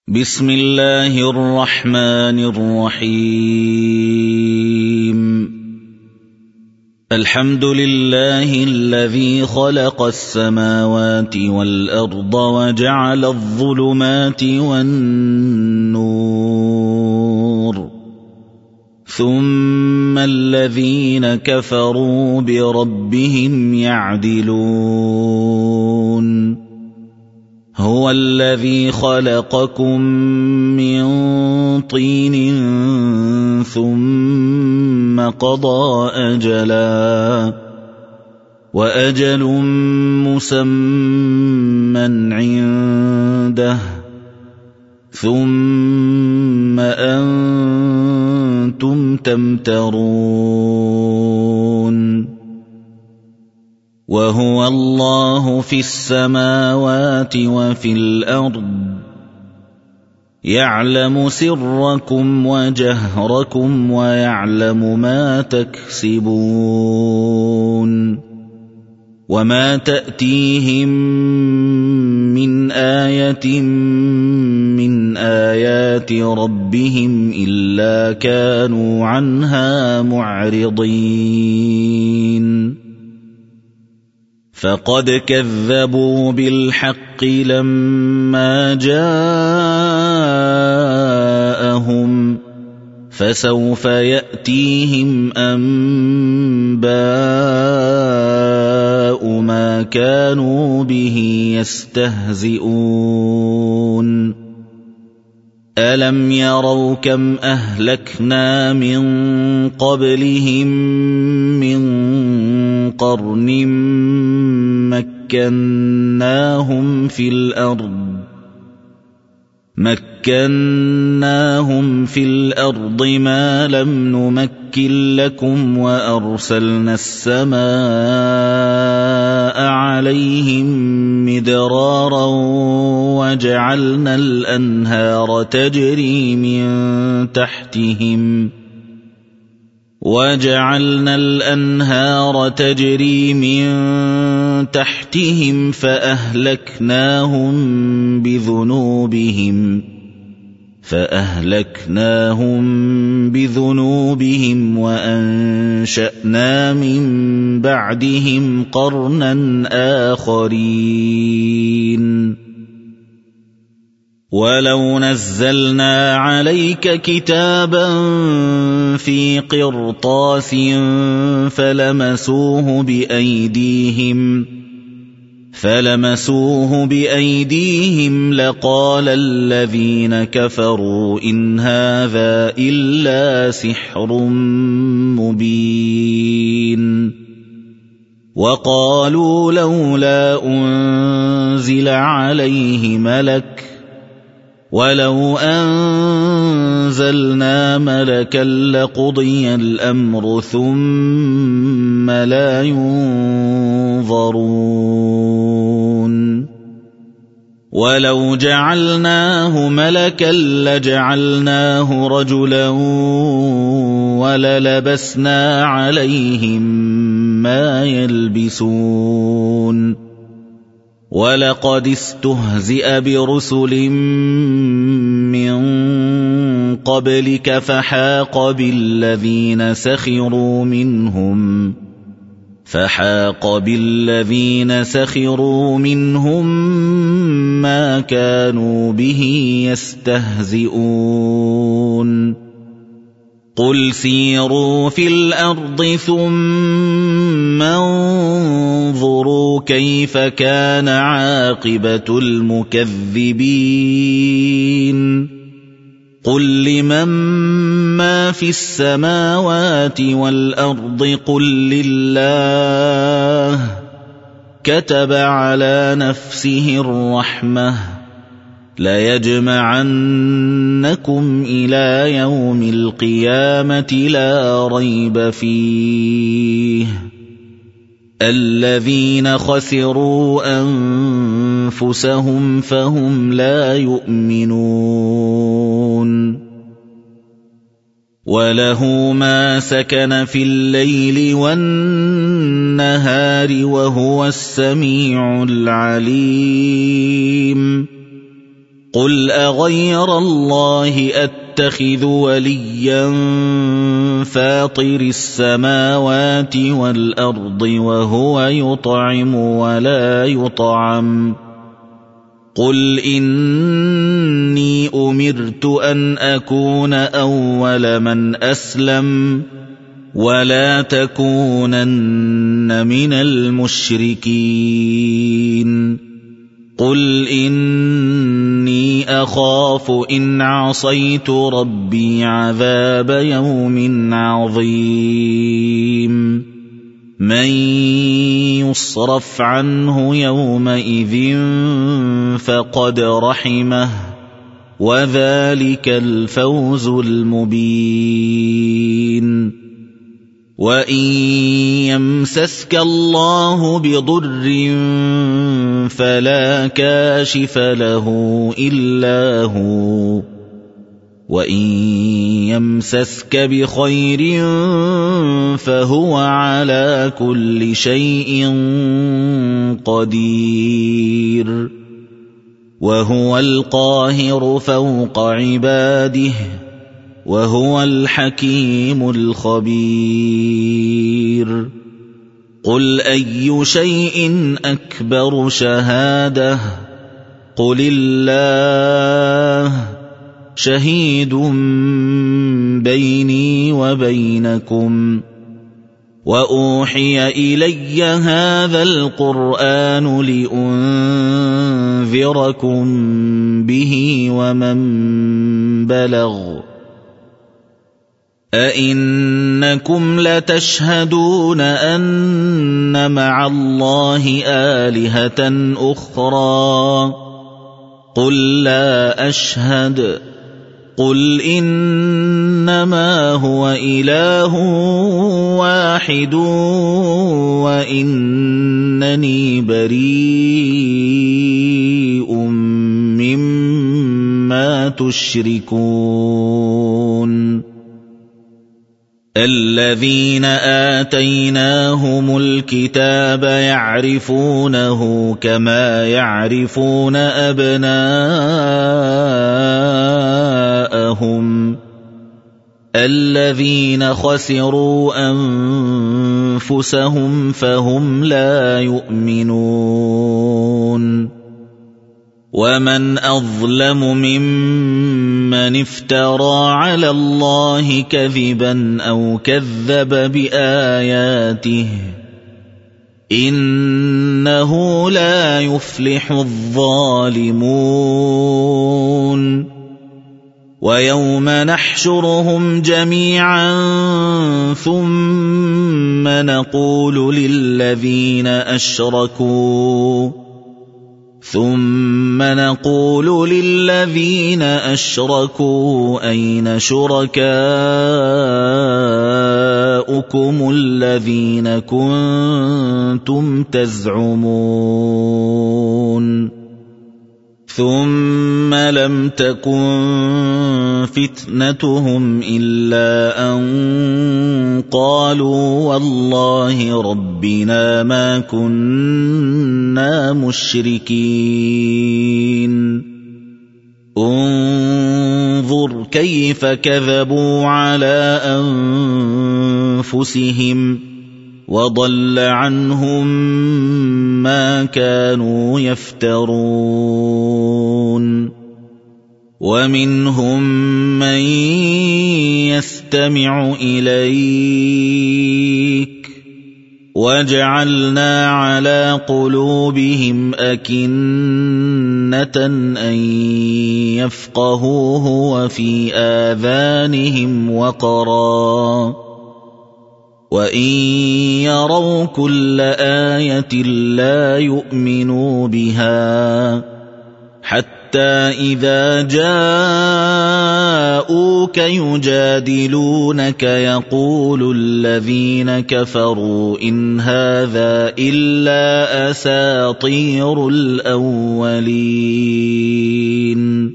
بسم الله الرحمن الرحيم. الحمد لله الذي خلق السماوات والأرض وجعل الظلمات والنور، ثم الذين كفروا بربهم يعدلون. هو الذي خلقكم من طين ثم قضى أجلا، وأجل مسمى عنده، ثم أنتم تمترون. وهو الله في السماوات وفي الأرض، يعلم سركم وجهركم ويعلم ما تكسبون. وما تأتيهم من آية من آيات ربهم إلا كانوا عنها معرضين. فقد كذبوا بالحق لما جاءهم، فسوف يأتيهم أنباء ما كانوا به يستهزئون. ألم يروا كم أهلكنا من قبلهم من قرن مكناهم في الأرض ما لم نمكن لكم، وأرسلنا السماء عليهم مدرارا، وجعلنا الأنهار تجري من تحتهم فأهلكناهم بذنوبهم وأنشأنا من بعدهم قرنا آخرين. ولو نزلنا عليك كتابا في قرطاس فلمسوه بأيديهم لقال الذين كفروا إن هذا إلا سحر مبين. وقالوا لولا أنزل عليه ملك، ولو أنزلنا ملكا لقضي الأمر ثم لا ينظرون. ولو جعلناه ملكا لجعلناه رجلا وللبسنا عليهم ما يلبسون. ولقد استهزئ برسل من قبلك فحاق بالذين سخروا منهم ما كانوا به يستهزئون. قل سيروا في الأرض ثم انظروا كيف كان عاقبة المكذبين. قل لمن ما في السماوات والأرض قل لله، كتب على نفسه الرحمة ليجمعنكم إلى يوم القيامة لا ريب فيه. الذين خسروا أنفسهم فهم لا يؤمنون. وله ما سكن في الليل والنهار وهو السميع العليم. قُلْ أَغَيْرَ اللَّهِ أَتَّخِذُ وَلِيًّا فَاطِرِ السَّمَاوَاتِ وَالْأَرْضِ وَهُوَ يُطْعِمُ وَلَا يُطْعَمُ قُلْ إِنِّي أُمِرْتُ أَنْ أَكُونَ أَوَّلَ مَنْ أَسْلَمَ وَلَا تَكُونَنَّ مِنَ الْمُشْرِكِينَ قُلْ إِنِّي أَخَافُ إِنْ عَصَيْتُ رَبِّي عَذَابَ يَوْمٍ عَظِيمٍ مَنْ يُصْرَفْ عَنْهُ يَوْمَئِذٍ فَقَدْ رَحِمَهُ وَذَلِكَ الْفَوْزُ الْمُبِينُ وَإِنْ يَمْسَسْكَ اللَّهُ بِضُرٍّ فَلَا كَاشِفَ لَهُ إِلَّا هُوَ وَإِنْ يَمْسَسْكَ بِخَيْرٍ فَهُوَ عَلَى كُلِّ شَيْءٍ قَدِيرٌ وَهُوَ الْقَاهِرُ فَوْقَ عِبَادِهِ وَهُوَ الْحَكِيمُ الْخَبِيرُ قُلْ أَيُّ شَيْءٍ أَكْبَرُ شَهَادَةً قُلِ اللَّهُ شَهِيدٌ بَيْنِي وَبَيْنَكُمْ وَأُوحِيَ إِلَيَّ هَذَا الْقُرْآنُ لِأُنذِرَكُم بِهِ وَمَن بَلَغَ أَئِنَّكُمْ لَتَشْهَدُونَ أَنَّ مَعَ اللَّهِ آلِهَةً أُخْرَى قُل لَّا أَشْهَدُ قُلْ إِنَّمَا هُوَ إِلَٰهٌ وَاحِدٌ وَإِنَّنِي بَرِيءٌ مِّمَّا تُشْرِكُونَ الَّذِينَ آتَيْنَاهُمُ الْكِتَابَ يَعْرِفُونَهُ كَمَا يَعْرِفُونَ أَبْنَاءَهُمُ الَّذِينَ خَسِرُوا أَنفُسَهُمْ فَهُمْ لَا يُؤْمِنُونَ وَمَنْ أَظْلَمُ مِمَّنِ افْتَرَىٰ عَلَى اللَّهِ كَذِبًا أَوْ كَذَّبَ بِآيَاتِهِ إِنَّهُ لَا يُفْلِحُ الظَّالِمُونَ وَيَوْمَ نَحْشُرُهُمْ جَمِيعًا ثُمَّ نَقُولُ لِلَّذِينَ أَشْرَكُوا أَيْنَ شُرَكَاؤُكُمُ الَّذِينَ كُنتُمْ تَزْعُمُونَ ثُمَّ لَمْ تَكُنْ فِتْنَتُهُمْ إِلَّا أَنْ قَالُوا وَاللَّهِ رَبِّنَا مَا كُنَّا مُشْرِكِينَ انظُرْ كَيْفَ كَذَبُوا عَلَى أَنفُسِهِمْ وَضَلَّ عَنْهُمْ مَا كَانُوا يَفْتَرُونَ وَمِنْهُمْ مَن يَسْتَمِعُ إِلَيْكَ وَجَعَلْنَا عَلَى قُلُوبِهِمْ أَكِنَّةً أَن يَفْقَهُوهُ وَفِي آذَانِهِمْ وَقْرًا وَإِن يَرَوْا كُلَّ آيَةٍ لَّا يُؤْمِنُوا بِهَا حَتَّى إِذَا جَاءُوكَ يُجَادِلُونَكَ يَقُولُ الَّذِينَ كَفَرُوا إِنْ هَٰذَا إِلَّا أَسَاطِيرُ الْأَوَّلِينَ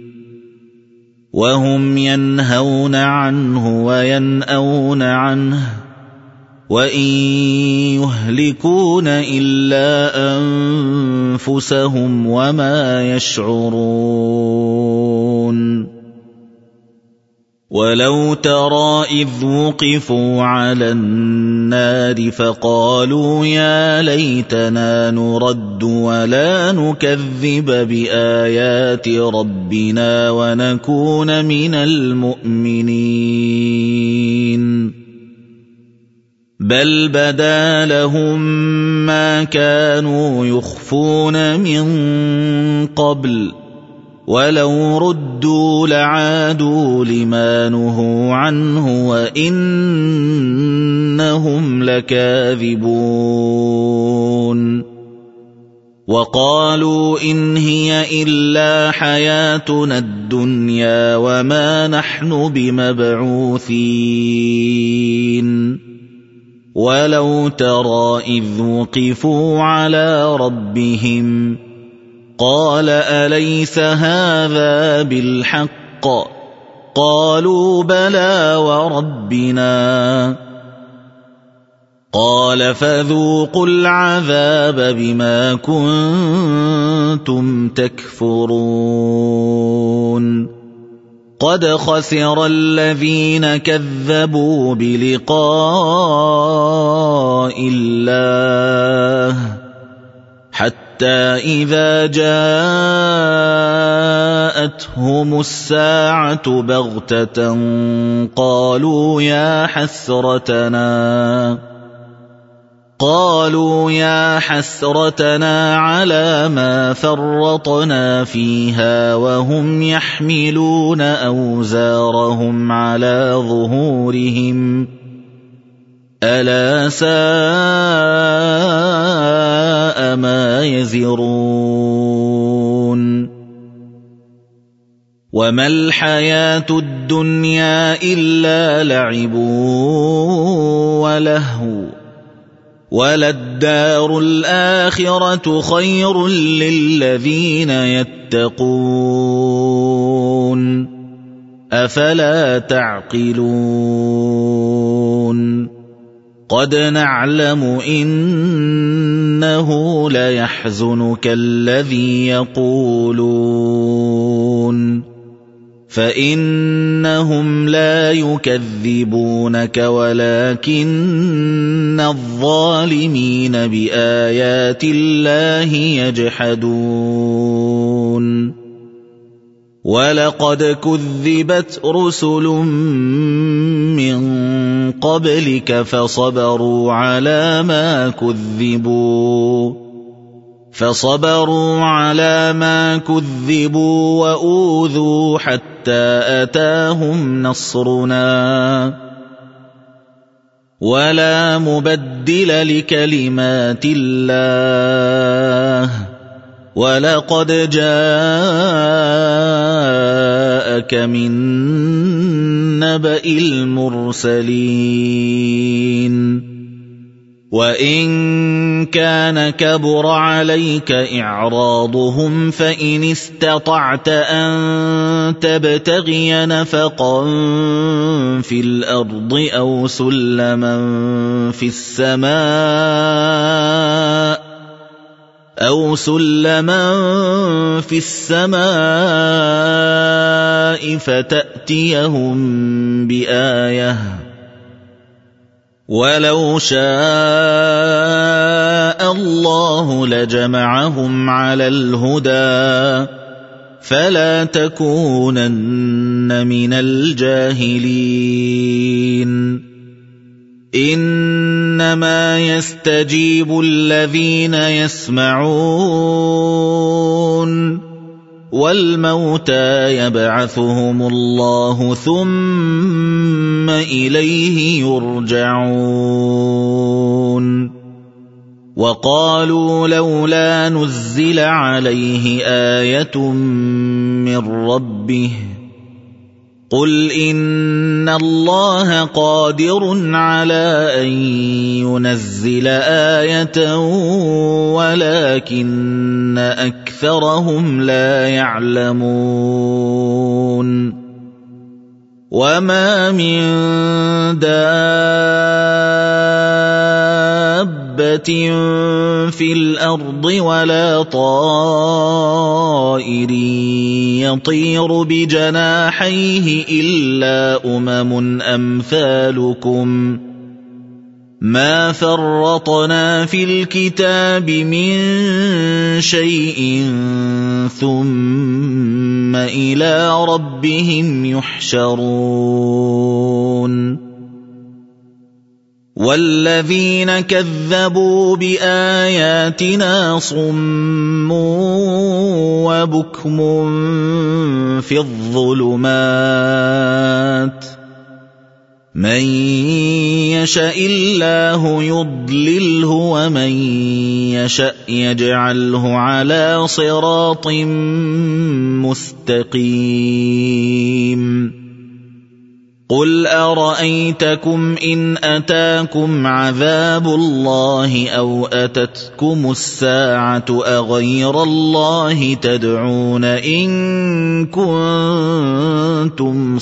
وَهُمْ يَنْهَوْنَ عَنْهُ وَيَنْأَوْنَ عَنْهُ وَإِن يُهْلِكُونَ إِلَّا أَنفُسَهُمْ وَمَا يَشْعُرُونَ وَلَوْ تَرَى إِذْ وُقِفُوا عَلَى النَّارِ فَقَالُوا يَا لَيْتَنَا نُرَدُّ وَلَا نُكَذِّبَ بِآيَاتِ رَبِّنَا وَنَكُونَ مِنَ الْمُؤْمِنِينَ بَلْ بَدَا لَهُم مَّا كَانُوا يُخْفُونَ مِن قَبْلُ وَلَوْ رُدُّوا لَعَادُوا لِمَا نُهُوا عَنْهُ وَإِنَّهُمْ لَكَاذِبُونَ وَقَالُوا إِنْ هِيَ إِلَّا حَيَاتُنَا الدُّنْيَا وَمَا نَحْنُ بِمَبْعُوثِينَ وَلَوْ تَرَى إِذْ وُقِفُوا عَلَى رَبِّهِمْ قَالَ أَلَيْسَ هَذَا بِالْحَقِّ قَالُوا بَلَى وَرَبِّنَا قَالَ فَذُوقُوا الْعَذَابَ بِمَا كُنتُمْ تَكْفُرُونَ قَدْ خَسِرَ الَّذِينَ كَذَّبُوا بِلِقَاءِ اللَّهِ حَتَّى إِذَا جَاءَتْهُمُ السَّاعَةُ بَغْتَةً قَالُوا يَا حَسْرَتَنَا عَلَى مَا فَرَّطْنَا فِيهَا وَهُمْ يَحْمِلُونَ أَوْزَارَهُمْ عَلَى ظُهُورِهِمْ أَلَا سَاءَ مَا يَزِرُونَ وَمَا الْحَيَاةُ الدُّنْيَا إِلَّا لَعِبٌ وَلَهْوٌ وَلَلدَّارُ الْآخِرَةُ خَيْرٌ لِّلَّذِينَ يَتَّقُونَ أَفَلَا تَعْقِلُونَ قَدْ نَعْلَمُ إِنَّهُ لَيَحْزُنُكَ الَّذِي يَقُولُونَ فَإِنَّهُمْ لَا يُكَذِّبُونَكَ وَلَكِنَّ الظَّالِمِينَ بِآيَاتِ اللَّهِ يَجْحَدُونَ وَلَقَدْ كُذِّبَتْ رُسُلٌ مِّن قَبْلِكَ فَصَبَرُوا عَلَى مَا كُذِّبُوا وَأُوذُوا حَتَّى أَتَاهُمْ نَصْرُنَا وَلَا مُبَدِّلَ لِكَلِمَاتِ اللَّهِ وَلَقَدْ جَاءَكَ مِن نَّبَإِ الْمُرْسَلِينَ وَإِن كَانَ كَبُرَ عَلَيْكَ إِعْرَاضُهُمْ فَإِنِ اسْتَطَعْتَ أَن تَبْتَغِيَ نَفَقًا فِي الْأَرْضِ أَوْ سُلَّمًا فِي السَّمَاءِ فَتَأْتِيَهُم بِآيَةٍ وَلَوْ شَاءَ اللَّهُ لَجَمَعَهُمْ عَلَى الْهُدَى فَلَا تَكُونَنَّ مِنَ الْجَاهِلِينَ إِنَّمَا يَسْتَجِيبُ الَّذِينَ يَسْمَعُونَ وَالْمَوْتَى يَبْعَثُهُمُ اللَّهُ ثُمَّ إِلَيْهِ يُرْجَعُونَ وَقَالُوا لَوْلَا نُزِّلَ عَلَيْهِ آيَةٌ مِّن رَّبِّهِ قُلْ إِنَّ اللَّهَ قَادِرٌ عَلَىٰ أَن يُنَزِّلَ آيَةً وَلَكِنَّ أَكْثَرَهُمْ لَا يَعْلَمُونَ وَمَا مِن دَابَّةٍ دابة في الأرض ولا طائر يطير بجناحيه إلا أمم أمثالكم ما فرطنا في الكتاب من شيء ثم إلى ربهم يحشرون والذين كذبوا بآياتنا صم وبكم في الظلمات من يشاء الله يضلله ومن يشاء يجعله على صراط مستقيم قل أرأيتكم إن أتاكم عذاب الله أو أتتكم الساعة أغير الله تدعون إن كنتم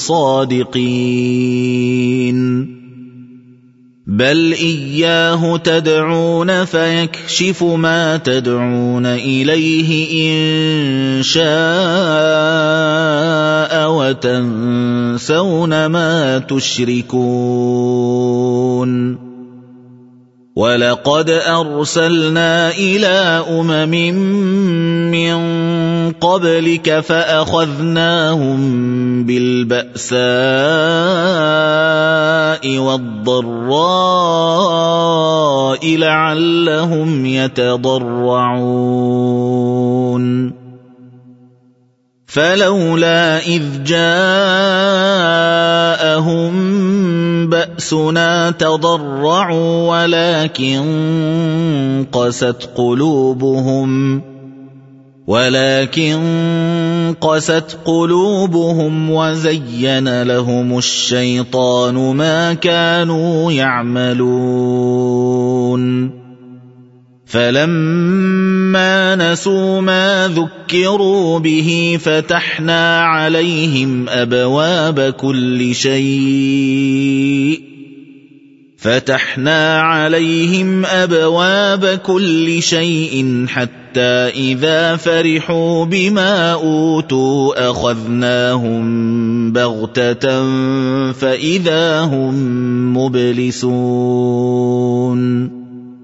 صادقين بل إياه تدعون فيكشف ما تدعون إليه إن شاء وتنسون ما تشركون ولقد أرسلنا إلى أمم من قبلك فأخذناهم بالبأساء والضراء لعلهم يتضرعون فلولا إذ جاءهم بأسنا تضرعوا ولكن قست قلوبهم وزين لهم الشيطان ما كانوا يعملون فلما نسوا ما ذكروا به فتحنا عليهم أبواب كل شيء حتى إذا فرحوا بما أوتوا أخذناهم بغتة فإذا هم مبلسون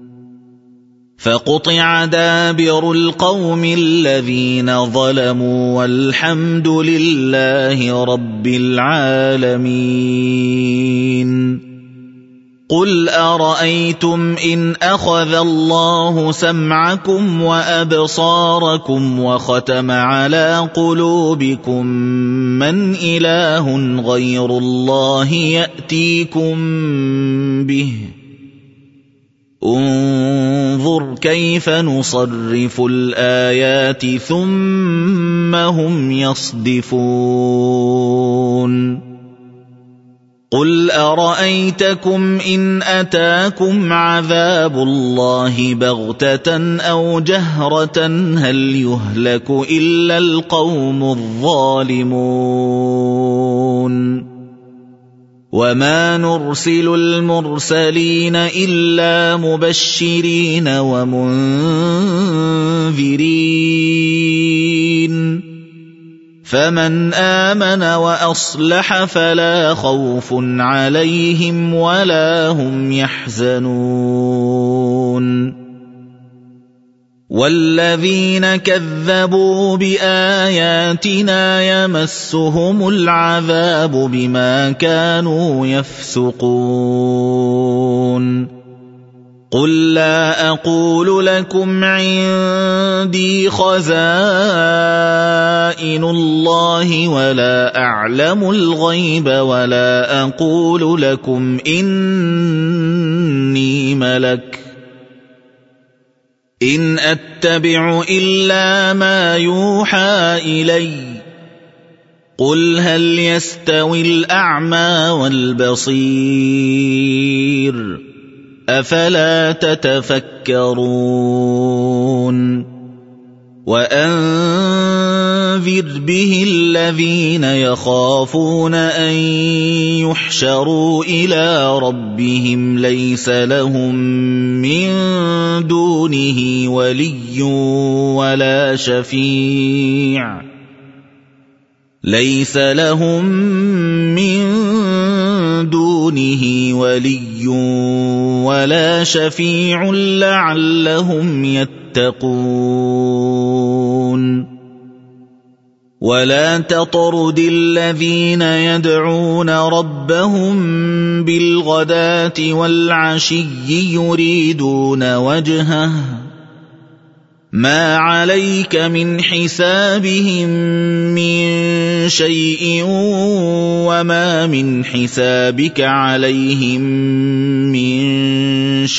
فقطع دابر القوم الذين ظلموا والحمد لله رب العالمين قل أرأيتم إن أخذ الله سمعكم وأبصاركم وختم على قلوبكم من إله غير الله يأتيكم به انظر كيف نصرف الآيات ثم هم يصدفون قل أرأيتكم إن أتاكم عذاب الله بغتة أو جهرة هل يهلك إلا القوم الظالمون وما نرسل المرسلين إلا مبشرين ومنذرين فمن آمن وأصلح فلا خوف عليهم ولا هم يحزنون والذين كذبوا بآياتنا يمسهم العذاب بما كانوا يفسقون قل لا أقول لكم عندي خزائن الله ولا أعلم الغيب ولا أقول لكم إني ملك إن أتبع إلا ما يوحى إلي قل هل يستوي الأعمى والبصير أفلا تتفكرون وأنذر به الذين يخافون أن يحشروا إلى ربهم ليس لهم من دونه ولي ولا شفيع لعلهم يتقون ولا تطرد الذين يدعون ربهم بالغداة والعشي يريدون وجهه ما عليك من حسابهم من شيء وما من حسابك عليهم من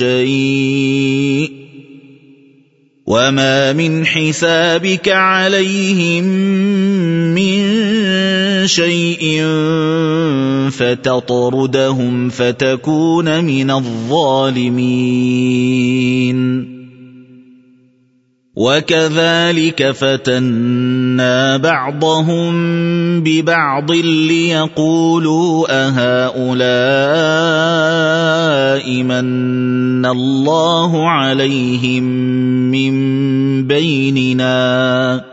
شيء فتطردهم فتكون من الظالمين وكذلك فتنا بعضهم ببعض ليقولوا أهؤلاء من الله عليهم من بيننا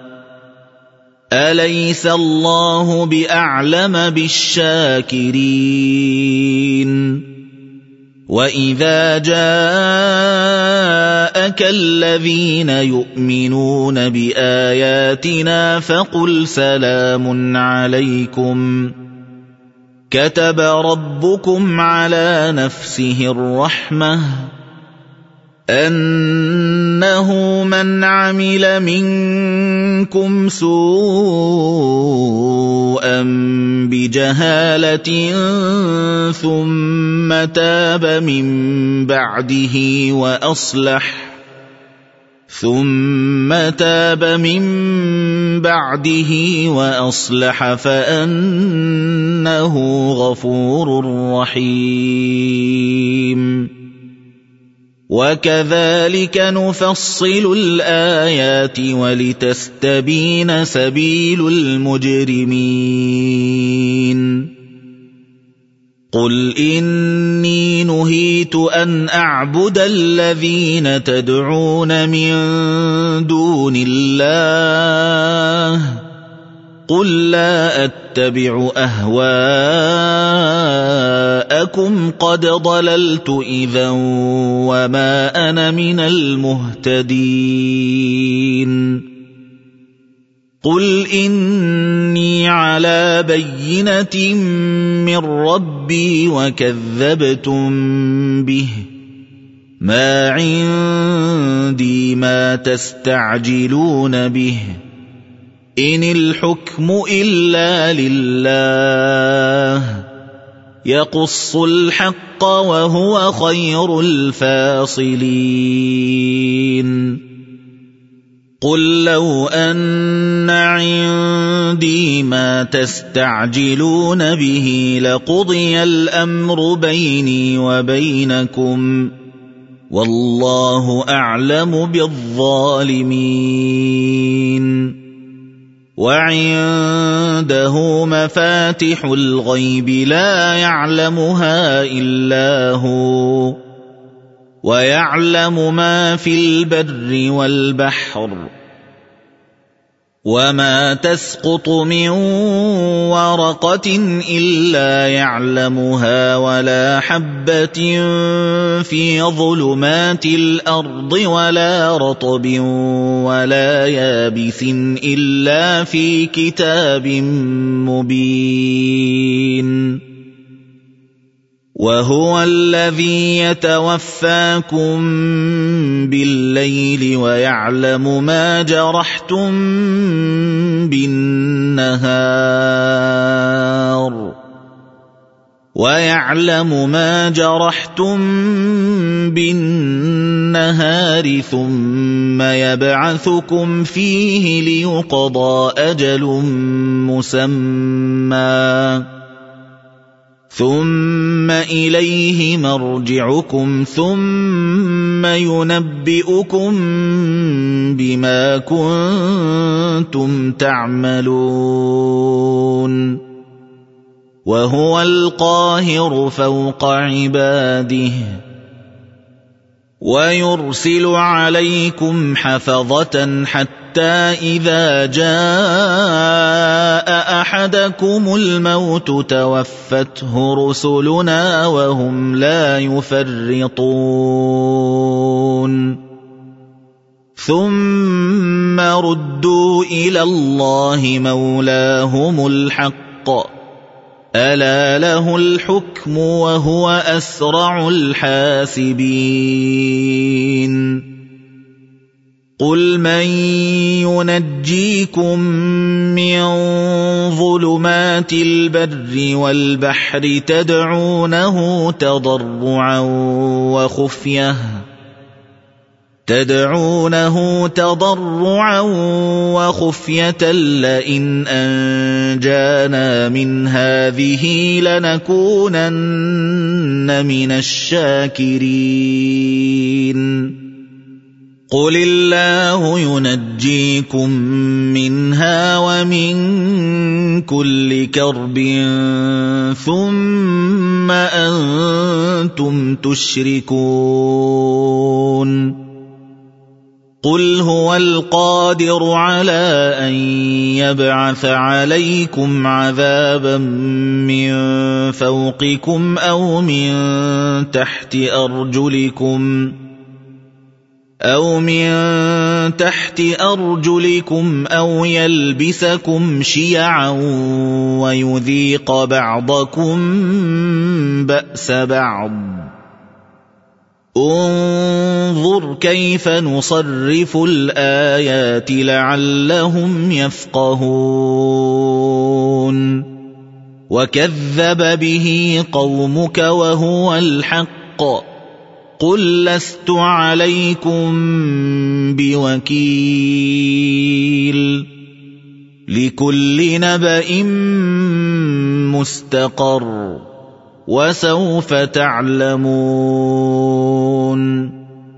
أليس الله بأعلم بالشاكرين وإذا جاءك الذين يؤمنون بآياتنا فقل سلام عليكم كتب ربكم على نفسه الرحمة أنه من عمل منكم سوءا بجهالة ثم تاب من بعده وأصلح فأنه غفور رحيم وكذلك نفصل الآيات ولتستبين سبيل المجرمين قل إني نهيت أن أعبد الذين تدعون من دون الله قل لا أتبع أهواءكم قد ضللت إذا وما أنا من المهتدين قل إني على بينة من ربي وكذبتم به ما عندي ما تستعجلون به إن الحكم إلا لله يقص الحق وهو خير الفاصلين قل لو أن عندي ما تستعجلون به لقضي الأمر بيني وبينكم والله أعلم بالظالمين وعنده مفاتح الغيب لا يعلمها إلا هو ويعلم ما في البر والبحر وما تسقط من ورقة إلا يعلمها ولا حبة في ظلمات الأرض ولا رطب ولا يابس إلا في كتاب مبين وهو الذي يتوفاكم بالليل ويعلم ما جرحتم بالنهار ثم يبعثكم فيه ليقضى أجل مسمى ثم إليه مرجعكم ثم ينبئكم بما كنتم تعملون وهو القاهر فوق عباده ويرسل عليكم حفظة حتى إذا جاء أحدكم الموت توفته رسلنا وهم لا يفرطون ثم ردوا إلى الله مولاهم الحق ألا له الحكم وهو أسرع الحاسبين قل من ينجيكم من ظلمات البر والبحر تدعونه تضرعا وخفية لئن أنجانا من هذه لنكونن من الشاكرين قل الله ينجيكم منها ومن كل كرب ثم أنتم تشركون قل هو القادر على أن يبعث عليكم عذابا من فوقكم أو من تحت أرجلكم أو يلبسكم شيعا ويذيق بعضكم بأس بعض انظر كيف نصرف الآيات لعلهم يفقهون وكذب به قومك وهو الحق قل لست عليكم بوكيل لكل نبأ مستقر وسوف تعلمون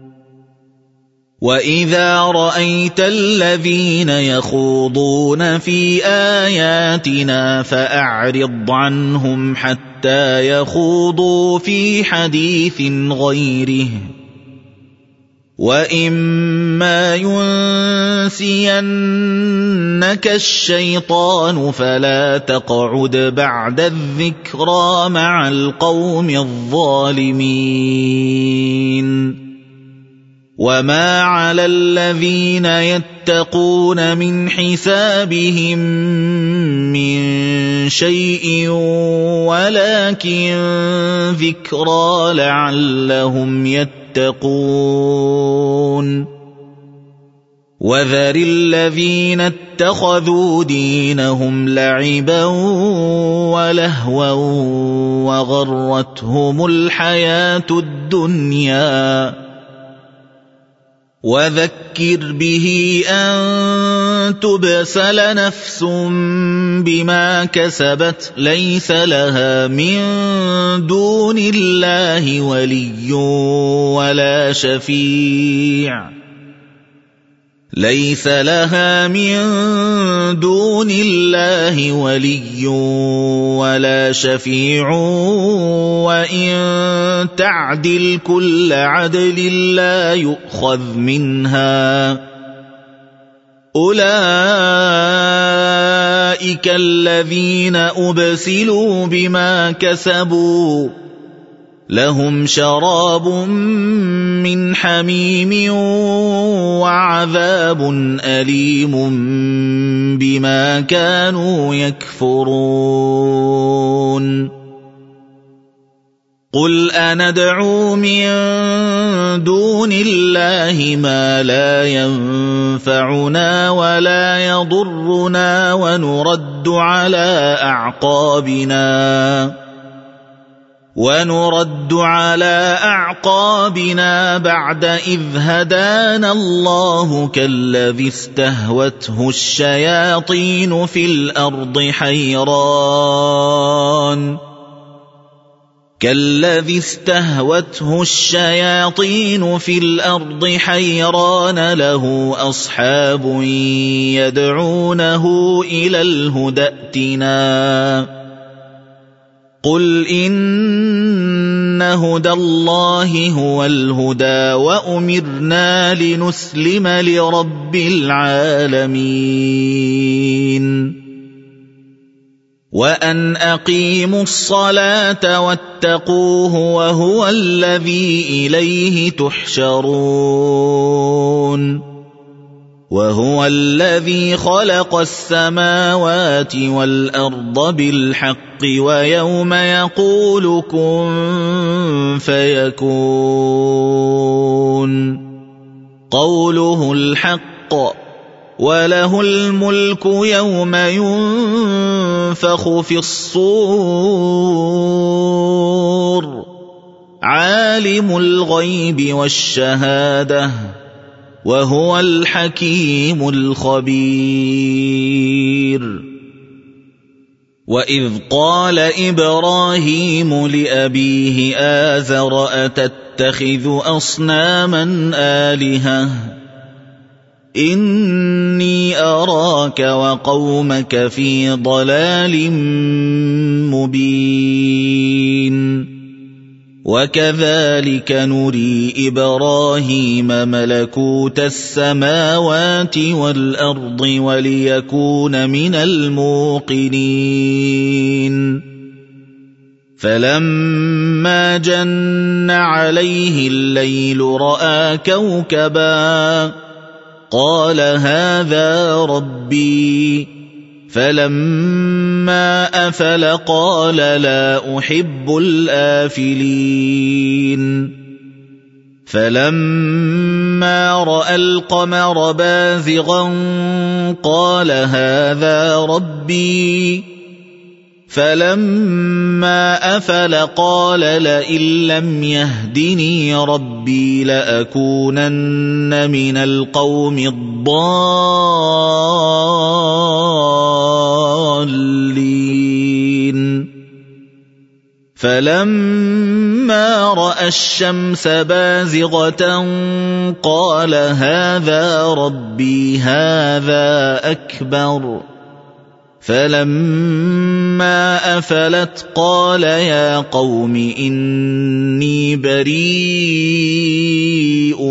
وإذا رأيت الذين يخوضون في آياتنا فأعرض عنهم حتى يخوضوا في حديث غيره وإما ينسينك الشيطان فلا تقعد بعد الذكرى مع القوم الظالمين وما على الذين يتقون من حسابهم من شيء ولكن ذكرى لعلهم يتقون وذر الذين اتخذوا دينهم لعبا ولهوا وغرتهم الحياة الدنيا وذكر به أن تبسل نفس بما كسبت ليس لها من دون الله ولي ولا شفيع ليس لها من دون الله ولي ولا شفيع وإن تعدل كل عدل لا يؤخذ منها أولئك الذين أبسلوا بما كسبوا لهم شراب من حميم وعذاب أليم بما كانوا يكفرون قل أندعو من دون الله ما لا ينفعنا ولا يضرنا ونرد على أعقابنا بعد إذ هدانا الله كالذي استهوته كالذي استهوته الشياطين في الأرض حيران له أصحاب يدعونه إلى الهدى ائتنا قل إن هدى الله هو الهدى وأمرنا لنسلم لرب العالمين وأن أقيموا الصلاة واتقوه وهو الذي إليه تحشرون وهو الذي خلق السماوات والأرض بالحق ويوم يقول كن فيكون قوله الحق وله الملك يوم ينفخ في الصور عالم الغيب والشهادة وهو الحكيم الخبير وإذ قال إبراهيم لأبيه آزر أتتخذ أصناما آلهة إني أراك وقومك في ضلال مبين وكذلك نري إبراهيم ملكوت السماوات والأرض وليكون من الموقنين فلما جن عليه الليل رأى كوكبا قال هذا ربي فلما أفل قال لا أحب الآفلين فلما رأى القمر بازغا قال هذا ربي فلما أفل قال لئن لم يهدني ربي لأكونن من القوم الضالين فلما رأى الشمس بازغة قال هذا ربي هذا أكبر فلما أفلت قال يا قوم إني بريء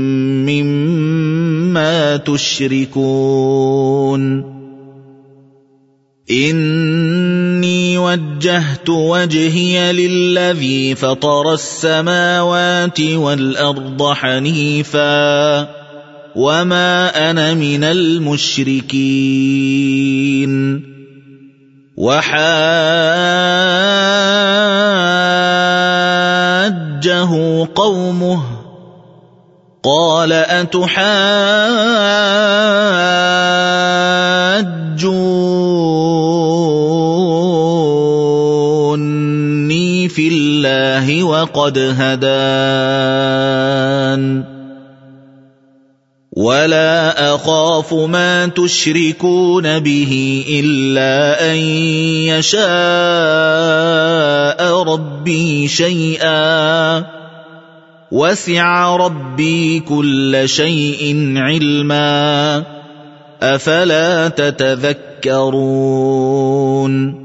مما تشركون إني وجهت وجهي للذي فطر السماوات والأرض حنيفا وما أنا من المشركين وحاجه قومه قال أتحاجوني في الله وقد هدان ولا أخاف ما تشركون به إلا أن يشاء ربي شيئا وسع ربي كل شيء علما أفلا تتذكرون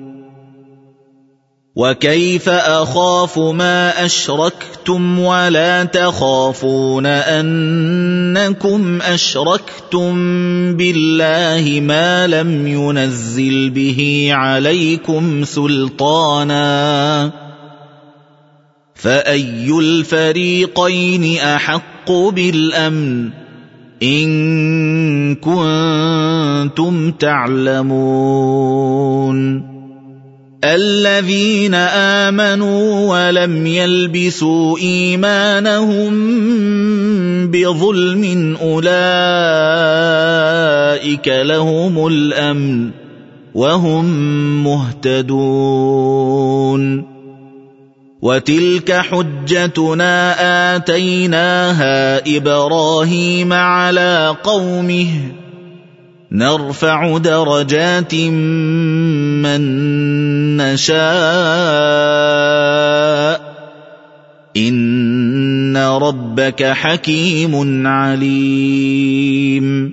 وكيف أخاف ما أشركتم ولا تخافون أنكم أشركتم بالله ما لم ينزل به عليكم سلطانا فأي الفريقين أحق بالأمن إن كنتم تعلمون الذين آمنوا ولم يلبسوا إيمانهم بظلم أولئك لهم الأمن وهم مهتدون وتلك حجتنا آتيناها إبراهيم على قومه نرفع درجات من نشاء إِنَّ رَبَّكَ حَكِيمٌ عَلِيمٌ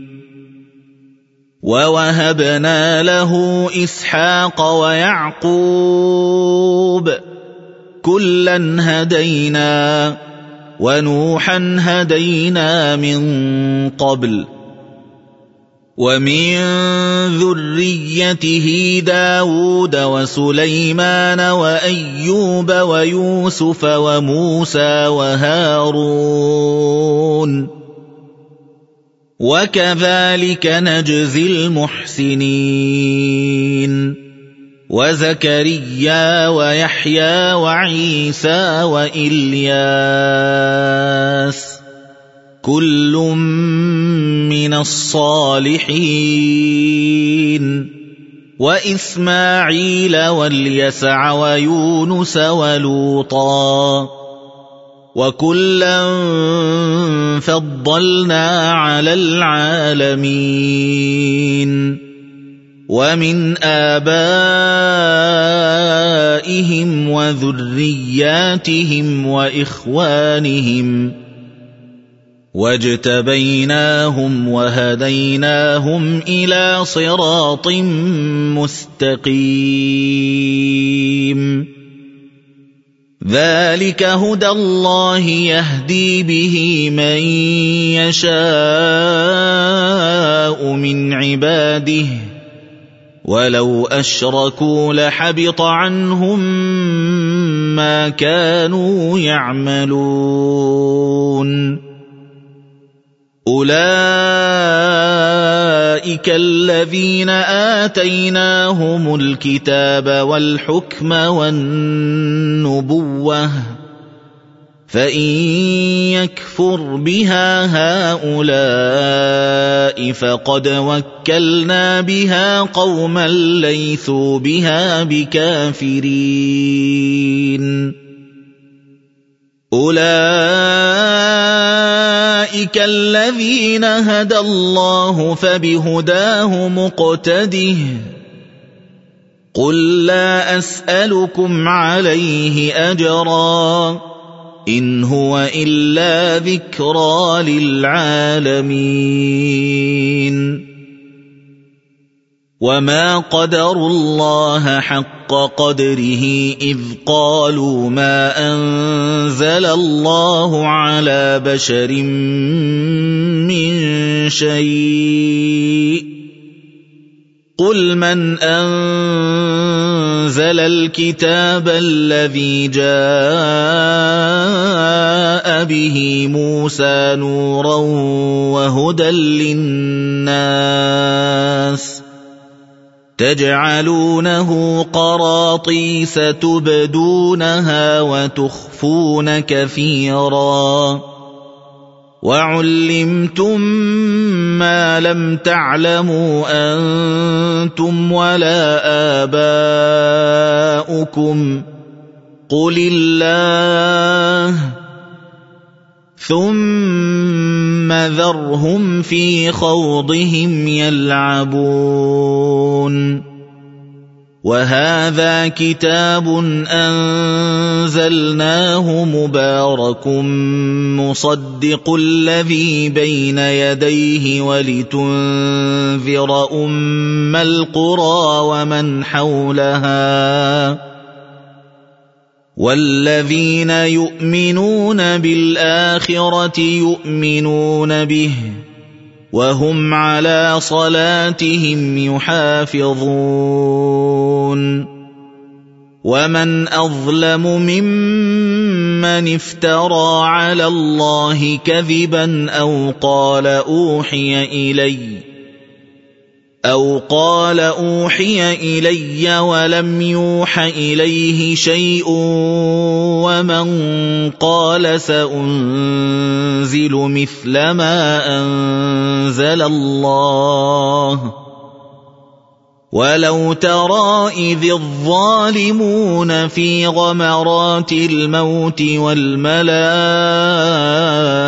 وَوَهَبْنَا لَهُ إِسْحَاقَ وَيَعْقُوبَ كُلًّا هَدَيْنَا وَنُوحًا هَدَيْنَا مِن قَبْلُ وَمِن ذُرِّيَّتِهِ دَاوُودَ وَسُلَيْمَانَ وَأَيُّوبَ وَيُوسُفَ وَمُوسَى وَهَارُونَ وَكَذَلِكَ نَجْزِي الْمُحْسِنِينَ وَزَكَرِيَّا وَيَحْيَىٰ وَعِيسَىٰ وَإِلْيَاسَ كُلٌّ مِّنَ الصَّالِحِينَ وَإِسْمَاعِيلَ وَالْيَسَعَ وَيُونُسَ وَلُوطًا وَكُلًّا فَضَّلْنَا عَلَى الْعَالَمِينَ وَمِنْ آبَائِهِمْ وَذُرِّيَّاتِهِمْ وَإِخْوَانِهِمْ وَاجْتَبَيْنَاهُمْ وَهَدَيْنَاهُمْ إِلَى صِرَاطٍ مُسْتَقِيمٍ ذَلِكَ هُدَى اللَّهِ يَهْدِي بِهِ مَن يَشَاءُ مِنْ عِبَادِهِ وَلَوْ أَشْرَكُوا لَحَبِطَ عَنْهُم مَّا كَانُوا يَعْمَلُونَ أُولَئِكَ الَّذِينَ آتَيْنَاهُمُ الْكِتَابَ وَالْحُكْمَ وَالنُّبُوَّةَ فَإِن يَكْفُرْ بِهَا هَؤُلَاءِ فَقَدْ وَكَّلْنَا بِهَا قَوْمًا لَّيْسُوا بِهَا بِكَافِرِينَ أُولَئِكَ الَّذِينَ هَدَى اللَّهُ فَبِهُدَاهُ مُقْتَدِهْ قُل لَّا أَسْأَلُكُمْ عَلَيْهِ أَجْرًا إِنْ هُوَ إِلَّا ذِكْرَىٰ لِلْعَالَمِينَ وَمَا قَدَرُوا اللَّهَ حَقَّ قَدْرِهِ إِذْ قَالُوا مَا أَنزَلَ اللَّهُ عَلَىٰ بَشَرٍ مِّن شَيْءٍ قُلْ مَنْ أَنزَلَ الْكِتَابَ الَّذِي جَاءَ بِهِ مُوسَىٰ نُورًا وَهُدًى لِّلنَّاسِ تَجْعَلُونَهُ قَرَاطِيسَ تُبْدُونَهَا وَتُخْفُونَ كَثِيرًا وَعُلِّمْتُم مَّا لَمْ تَعْلَمُوا أَنتُمْ وَلَا آبَاؤُكُمْ قُلِ اللَّهُ ثُمَّ ذَرْهُمْ فِي خَوْضِهِمْ يَلْعَبُونَ وَهَٰذَا كِتَابٌ أَنزَلْنَاهُ مُبَارَكٌ مُّصَدِّقُ الَّذِي بَيْنَ يَدَيْهِ وَلِتُنذِرَ أُمَّ الْقُرَىٰ وَمَنْ حَوْلَهَا وَالَّذِينَ يُؤْمِنُونَ بِالْآخِرَةِ يُؤْمِنُونَ بِهِ وَهُمْ عَلَىٰ صَلَاتِهِمْ يُحَافِظُونَ وَمَنْ أَظْلَمُ مِمَّنِ افْتَرَىٰ عَلَى اللَّهِ كَذِبًا أَوْ قَالَ أُوحِيَ إِلَيَّ وَلَمْ يُوحَ إِلَيْهِ شَيْءٌ وَمَنْ قَالَ سَأُنزِلُ مِثْلَ مَا أَنزَلَ اللَّهُ وَلَوْ تَرَىٰ إِذِ الظَّالِمُونَ فِي غَمَرَاتِ الْمَوْتِ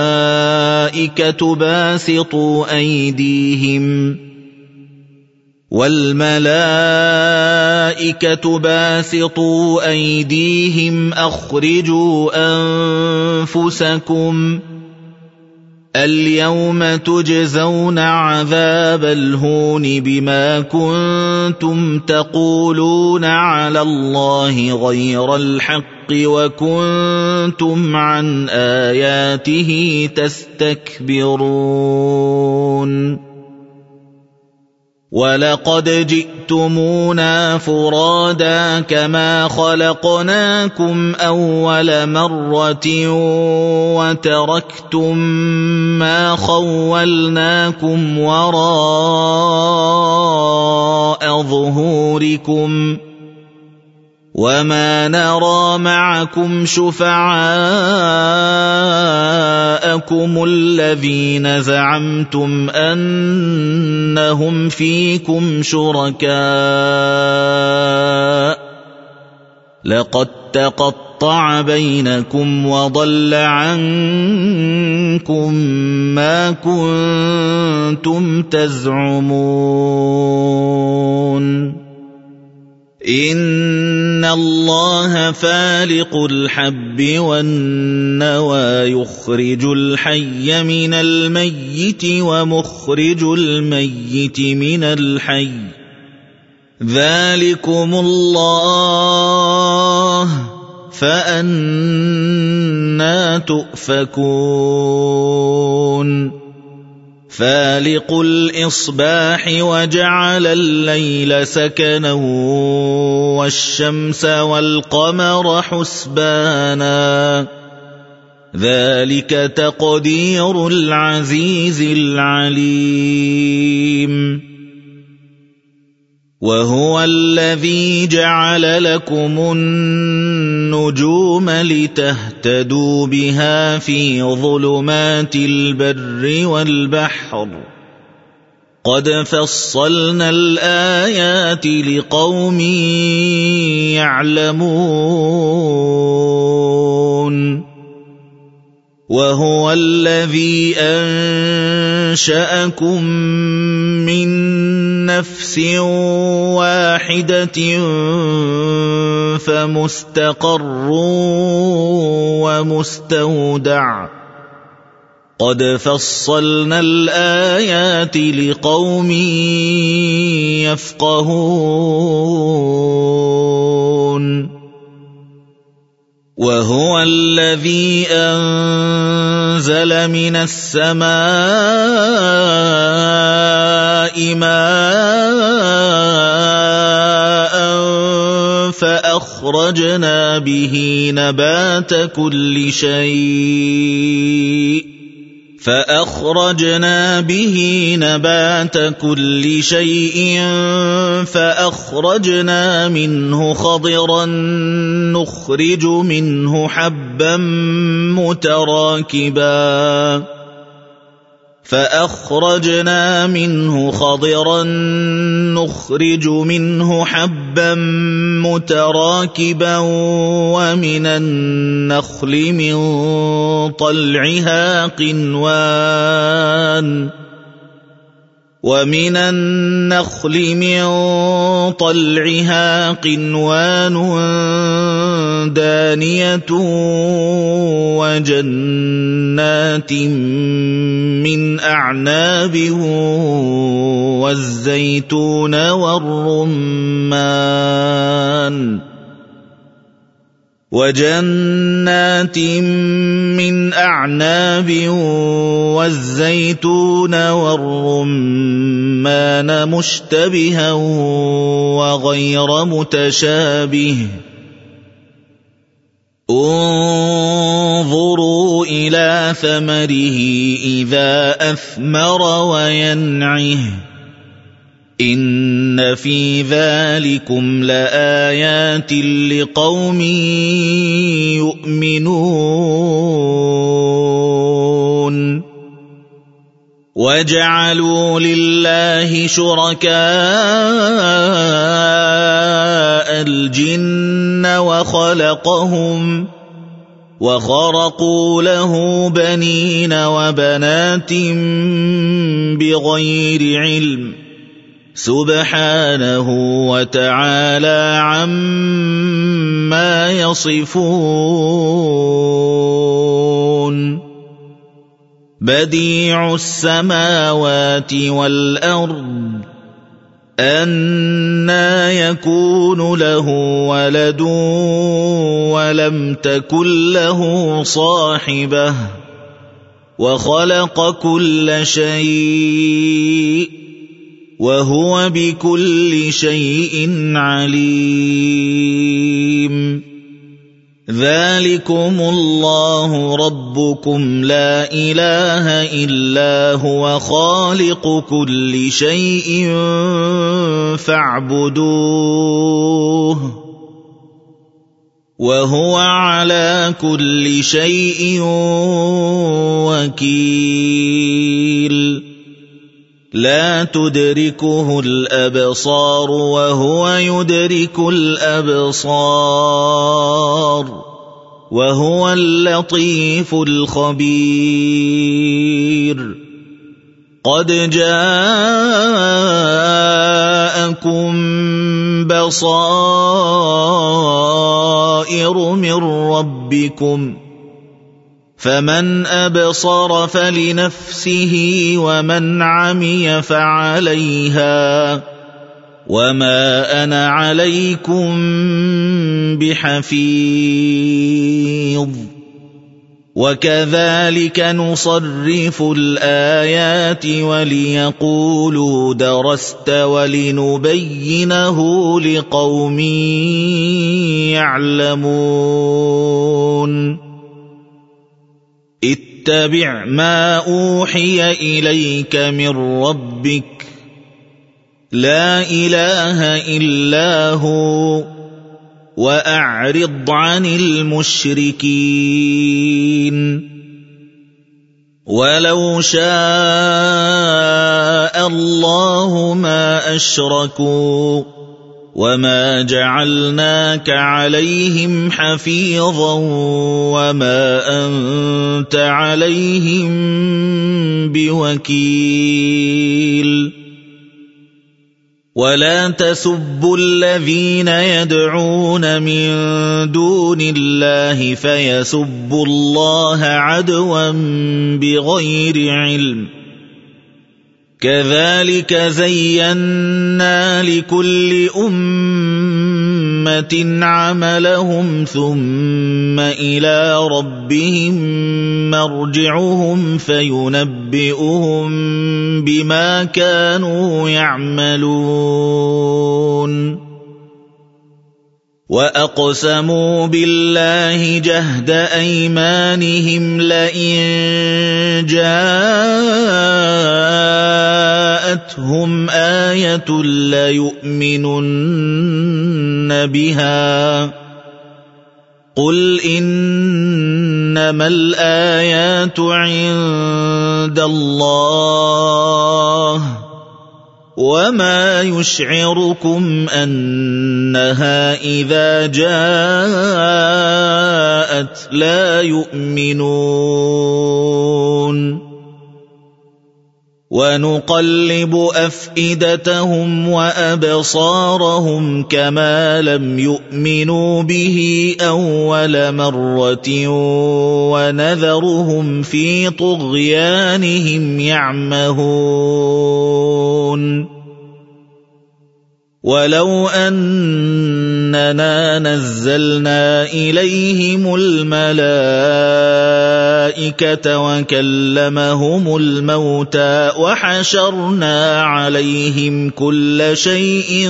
وَالْمَلَائِكَةُ بَاسِطُو أَيْدِيهِمْ وَالْمَلَائِكَةُ بَاسِطُو أَيْدِيهِمْ أَخْرِجُوا أَنفُسَكُمْ الْيَوْمَ تُجْزَوْنَ عَذَابَ الْهُونِ بِمَا كُنتُمْ تَقُولُونَ عَلَى اللَّهِ غَيْرَ الْحَقِّ وَكُنتُمْ عَنْ آيَاتِهِ تَسْتَكْبِرُونَ وَلَقَدْ جِئْتُمُونَا فُرَادَىٰ كَمَا خَلَقْنَاكُمْ أَوَّلَ مَرَّةٍ وَتَرَكْتُم مَّا خَوَّلْنَاكُمْ وَرَاءَ ظُهُورِكُمْ وَمَا نَرَىٰ مَعَكُمْ شُفَعَاءَكُمُ الَّذِينَ زَعَمْتُمْ أَنَّهُمْ فِيكُمْ شُرَكَاءُ لَقَد تَّقَطَّعَ بَيْنَكُمْ وَضَلَّ عَنكُم مَّا كُنتُمْ تَزْعُمُونَ إِنَّ اللَّهَ فَالِقُ الْحَبِّ وَالنَّوَىٰ يُخْرِجُ الْحَيَّ مِنَ الْمَيِّتِ وَمُخْرِجُ الْمَيِّتِ مِنَ الْحَيِّ ذَٰلِكُمُ اللَّهُ فَأَنَّىٰ تُؤْفَكُونَ فَالِقُ الْإِصْبَاحِ وَجَعَلَ اللَّيْلَ سَكَنًا وَالشَّمْسَ وَالْقَمَرَ حُسْبَانًا ذَلِكَ تَقْدِيرُ الْعَزِيزِ الْعَلِيمِ وَهُوَ الَّذِي جَعَلَ لَكُمُ النُّجُومَ لِتَهْتَدُوا بِهَا فِي ظُلُمَاتِ الْبَرِّ وَالْبَحْرِ قَدْ فَصَّلْنَا الْآيَاتِ لِقَوْمٍ يَعْلَمُونَ وَهُوَ الَّذِي أَنشَأَكُم مِّن نَّفْسٍ وَاحِدَةٍ فَمُسْتَقَرٌّ وَمُسْتَوْدَعٌ قَدْ فَصَّلْنَا الْآيَاتِ لِقَوْمٍ يَفْقَهُونَ وَهُوَ الَّذِي أَنزَلَ مِنَ السَّمَاءِ مَاءً فَأَخْرَجْنَا بِهِ نَبَاتَ كُلِّ شَيْءٍ فَأَخْرَجْنَا مِنْهُ خَضِرًا نُخْرِجُ مِنْهُ حَبًّا مُتَرَاكِبًا وَمِنَ النَّخْلِ مِن طَلْعِهَا قِنْوَانٌ دَانِيَةٌ وَجَنَّاتٍ مِّنْ أَعْنَابٍ وَالزَّيْتُونَ وَالرُّمَّانَ مُشْتَبِهًا وَغَيْرَ مُتَشَابِهٍ ۗ انظُرُوا إِلَىٰ ثَمَرِهِ إِذَا أَثْمَرَ وَيَنْعِهِ ۚ إِنَّ فِي ذَٰلِكُمْ لَآيَاتٍ لِقَوْمٍ يُؤْمِنُونَ وَجَعَلُوا لِلَّهِ شُرَكَاءَ الْجِنَّ وَخَلَقَهُمْ وَخَرَقُوا لَهُ بَنِينَ وَبَنَاتٍ بِغَيْرِ عِلْمٍ سبحانه وتعالى عما يصفون بديع السماوات والأرض أنى يكون له ولد ولم تكن له صاحبة وخلق كل شيء وهو بكل شيء عليم ذلكم الله ربكم لا إله إلا هو خالق كل شيء فاعبدوه وهو على كل شيء وكيل لا تدركه الأبصار وهو يدرك الأبصار وهو اللطيف الخبير قد جاءكم بصائر من ربكم فمن أبصر فلنفسه ومن عمي فعليها وما أنا عليكم بحفيظ وكذلك نصرف الآيات وليقولوا درست ولنبينه لقوم يعلمون اتبع ما أوحي إليك من ربك لا إله إلا هو وأعرض عن المشركين ولو شاء الله ما أشركوا وما جعلناك عليهم حفيظا وما أنت عليهم بوكيل ولا تسبوا الذين يدعون من دون الله فيسبوا الله عدوا بغير علم كذلك زينا لكل أمة عملهم ثم إلى ربهم مرجعهم فينبئهم بما كانوا يعملون وأقسموا بالله جهد أيمانهم لئن جاءتهم آية ليؤمنن بها قل إنما الآيات عند الله وما يشعركم أنها إذا جاءت لا يؤمنون ونقلب أفئدتهم وأبصارهم كما لم يؤمنوا به أول مرة ونذرهم في طغيانهم يعمهون ولو أننا نزلنا إليهم الملائكة وكلمهم الموتى وحشرنا عليهم كل شيء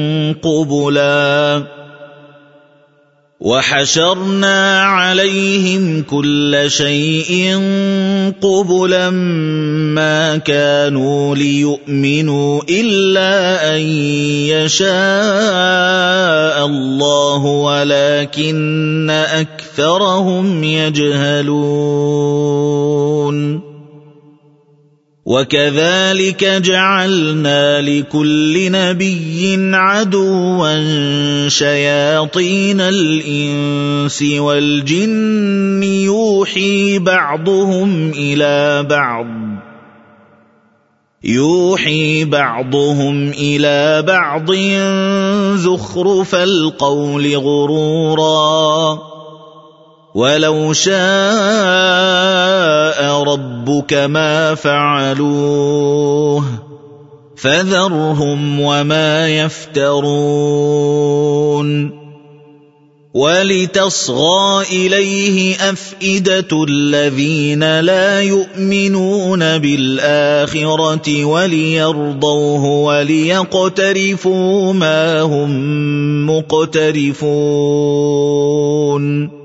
قبلا ما كانوا ليؤمنوا إلا أن يشاء الله ولكن أكثرهم يجهلون وكذلك جعلنا لكل نبي عدوا شياطين الإنس والجن يوحي بعضهم إلى بعض يوحي بعضهم إلى بعض زخرف القول غرورا ولو شاء ربك ما فعلوه فذرهم وما يفترون ولتصغى إليه أفئدة الذين لا يؤمنون بالآخرة وليرضوه وليقترفوا ما هم مقترفون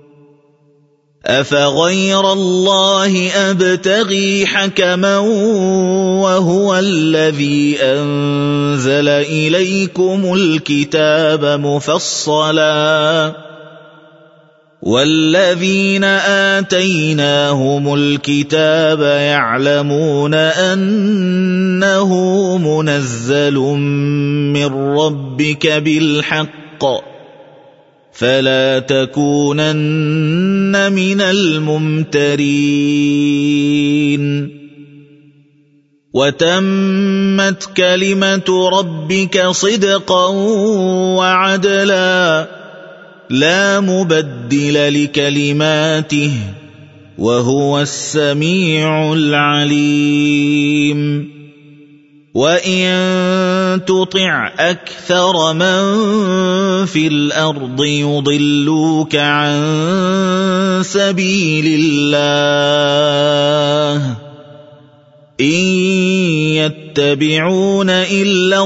أفغير الله أبتغي حكما وهو الذي أنزل إليكم الكتاب مفصلا والذين آتيناهم الكتاب يعلمون أنه منزل من ربك بالحق فلا تكونن من الممترين وتمت كلمة ربك صدقا وعدلا لا مبدل لكلماته وهو السميع العليم وإن تطع أكثر من في الأرض يضلوك عن سبيل الله إن يتبعون إلا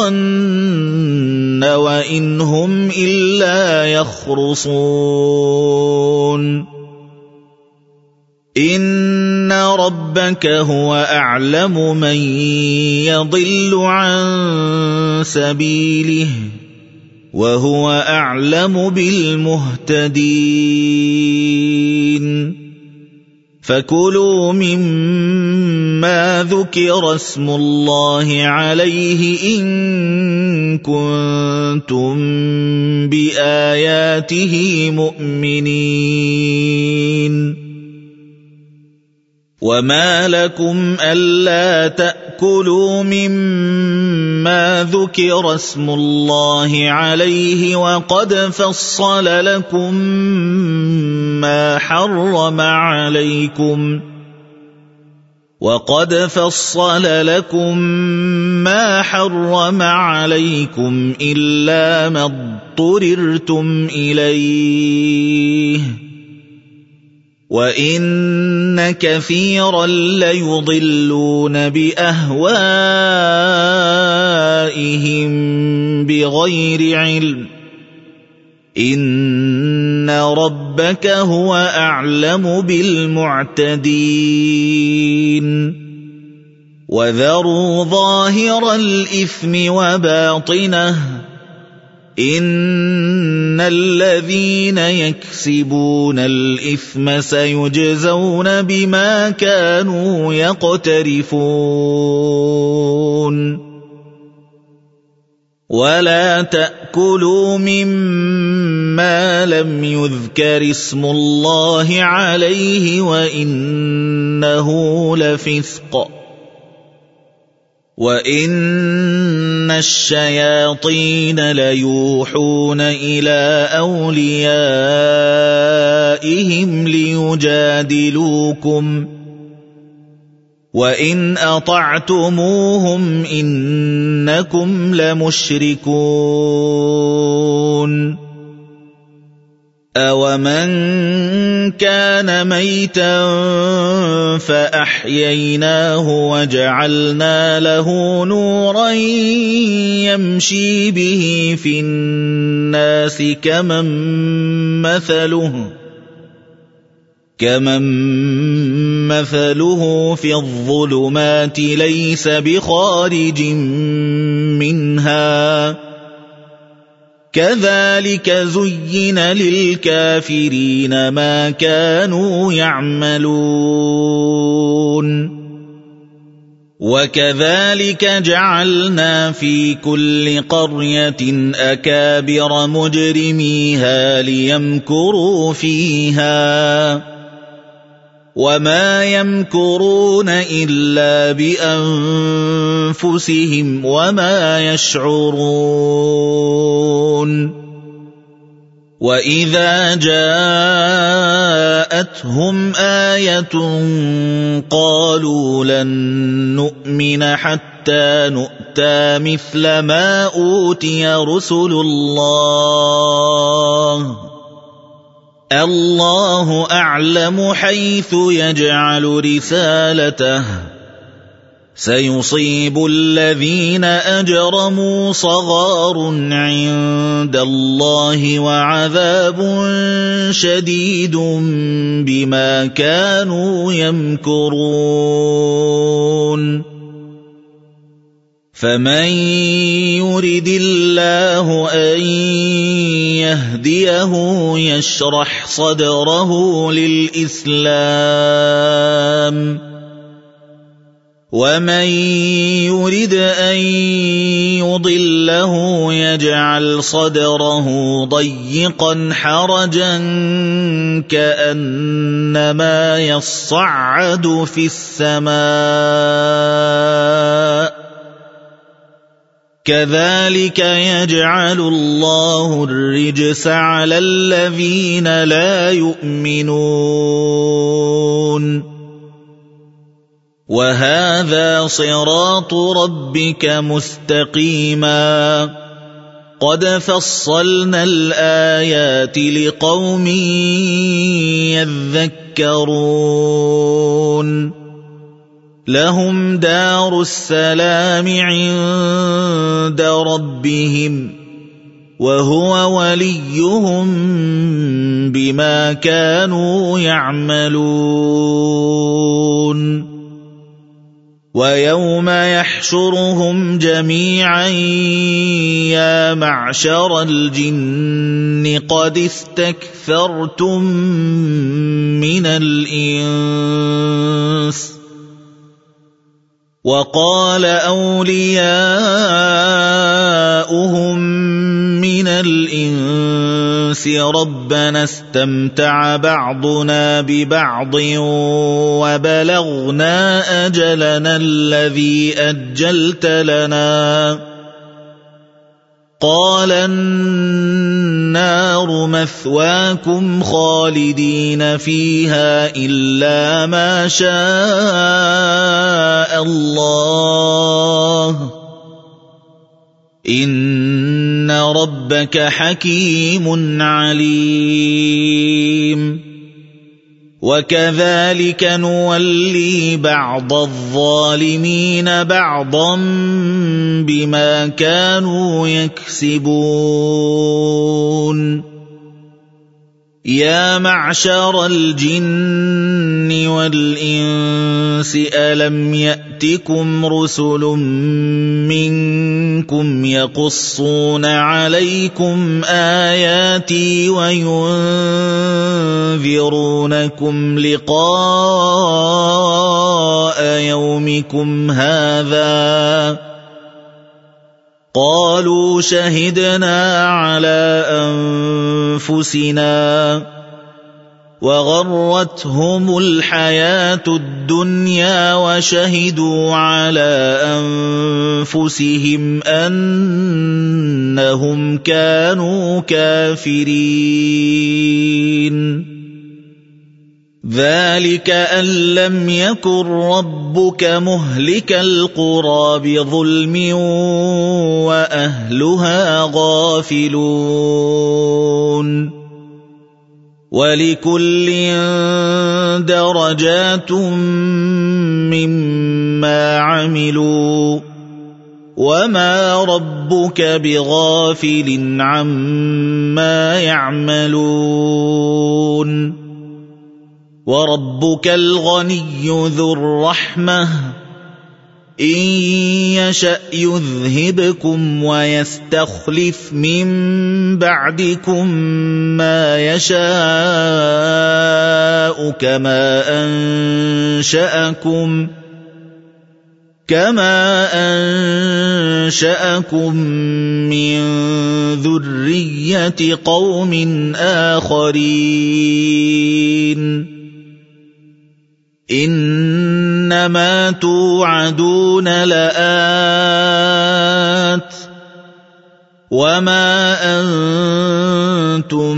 الظن وإن هم إلا يخرصون إن ربك هو أعلم من يضل عن سبيله وهو أعلم بالمهتدين فكلوا مما ذكر اسم الله عليه إن كنتم بآياته مؤمنين وما لكم ألا تأكلوا مما ذكر اسم الله عليه وقد فصل لكم ما حرم عليكم إلا ما اضطررتم إليه وإن كثيرا ليضلون بأهوائهم بغير علم إن ربك هو أعلم بالمعتدين وذروا ظاهر الإثم وباطنه إن الذين يكسبون الإثم سيجزون بما كانوا يقترفون ولا تأكلوا مما لم يذكر اسم الله عليه وإنه لفسق وإن الشياطين ليوحون إلى أوليائهم ليجادلوكم وإن أطعتموهم إنكم لمشركون أَوَمَنْ كَانَ مَيْتًا فَأَحْيَيْنَاهُ وَجَعَلْنَا لَهُ نُورًا يَمْشِي بِهِ فِي النَّاسِ كَمَنْ مَثَلُهُ فِي الظُّلُمَاتِ لَيْسَ بِخَارِجٍ مِنْهَا كَذَلِكَ زُيِّنَ لِلْكَافِرِينَ مَا كَانُوا يَعْمَلُونَ وَكَذَلِكَ جَعَلْنَا فِي كُلِّ قَرْيَةٍ أَكَابِرَ مُجْرِمِيهَا لِيَمْكُرُوا فِيهَا وما يمكرون إلا بأنفسهم وما يشعرون وإذا جاءتهم آية قالوا لن نؤمن حتى نؤتى مثل ما أوتي رسل الله أعلم حيث يجعل رسالته سيصيب الذين أجرموا صغار عند الله وعذاب شديد بما كانوا يمكرون فمن يرد الله أن يهديه يشرح صدره للإسلام ومن يرد أن يضله يجعل صدره ضيقا حرجا كأنما يصعد في السماء كذلك يجعل الله الرجس على الذين لا يؤمنون وهذا صراط ربك مستقيما قد فصلنا الآيات لقوم يذكرون لهم دار السلام عند ربهم وهو وليهم بما كانوا يعملون ويوم يحشرهم جميعا يا معشر الجن قد استكثرتم من الإنس وقال أولياؤهم من الإنس ربنا استمتع بعضنا ببعض وبلغنا أجلنا الذي أجلت لنا قال النار مثواكم خالدين فيها إلا ما شاء الله إن ربك حكيم عليم وكذلك نولي بعض الظالمين بعضا بما كانوا يكسبون يا معشر الجن والإنس ألم يأتكم رسل منكم يقصون عليكم آياتي وينذرونكم لقاء يومكم هذا قالوا شهدنا على أنفسنا وغرتهم الحياة الدنيا وشهدوا على أنفسهم أنهم كانوا كافرين ذلك أن لم يكن ربك مهلك القرى بظلم وأهلها غافلون ولكل درجات مما عملوا وما ربك بغافل عما يعملون وربك الغني ذو الرحمة إن يشأ يذهبكم ويستخلف من بعدكم ما يشاء كما أنشأكم من ذرية قوم آخرين إنما توعدون لآت وما أنتم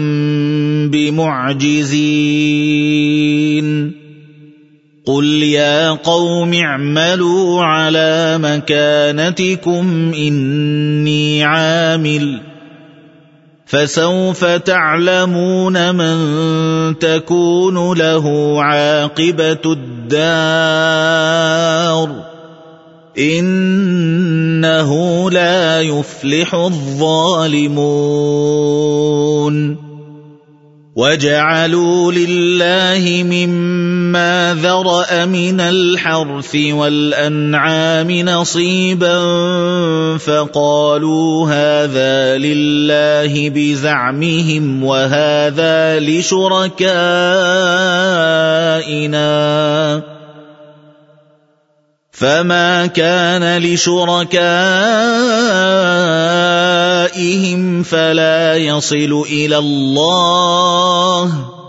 بمعجزين قل يا قوم اعملوا على مكانتكم إني عامل فسوف تعلمون من تكون له عاقبة الدار إنه لا يفلح الظالمون وجعلوا لله مما ذرأ من الحرث والأنعام نصيبا فقالوا هذا لله بزعمهم وهذا لشركائنا فما كان لشركائهم فلا يصل إلى الله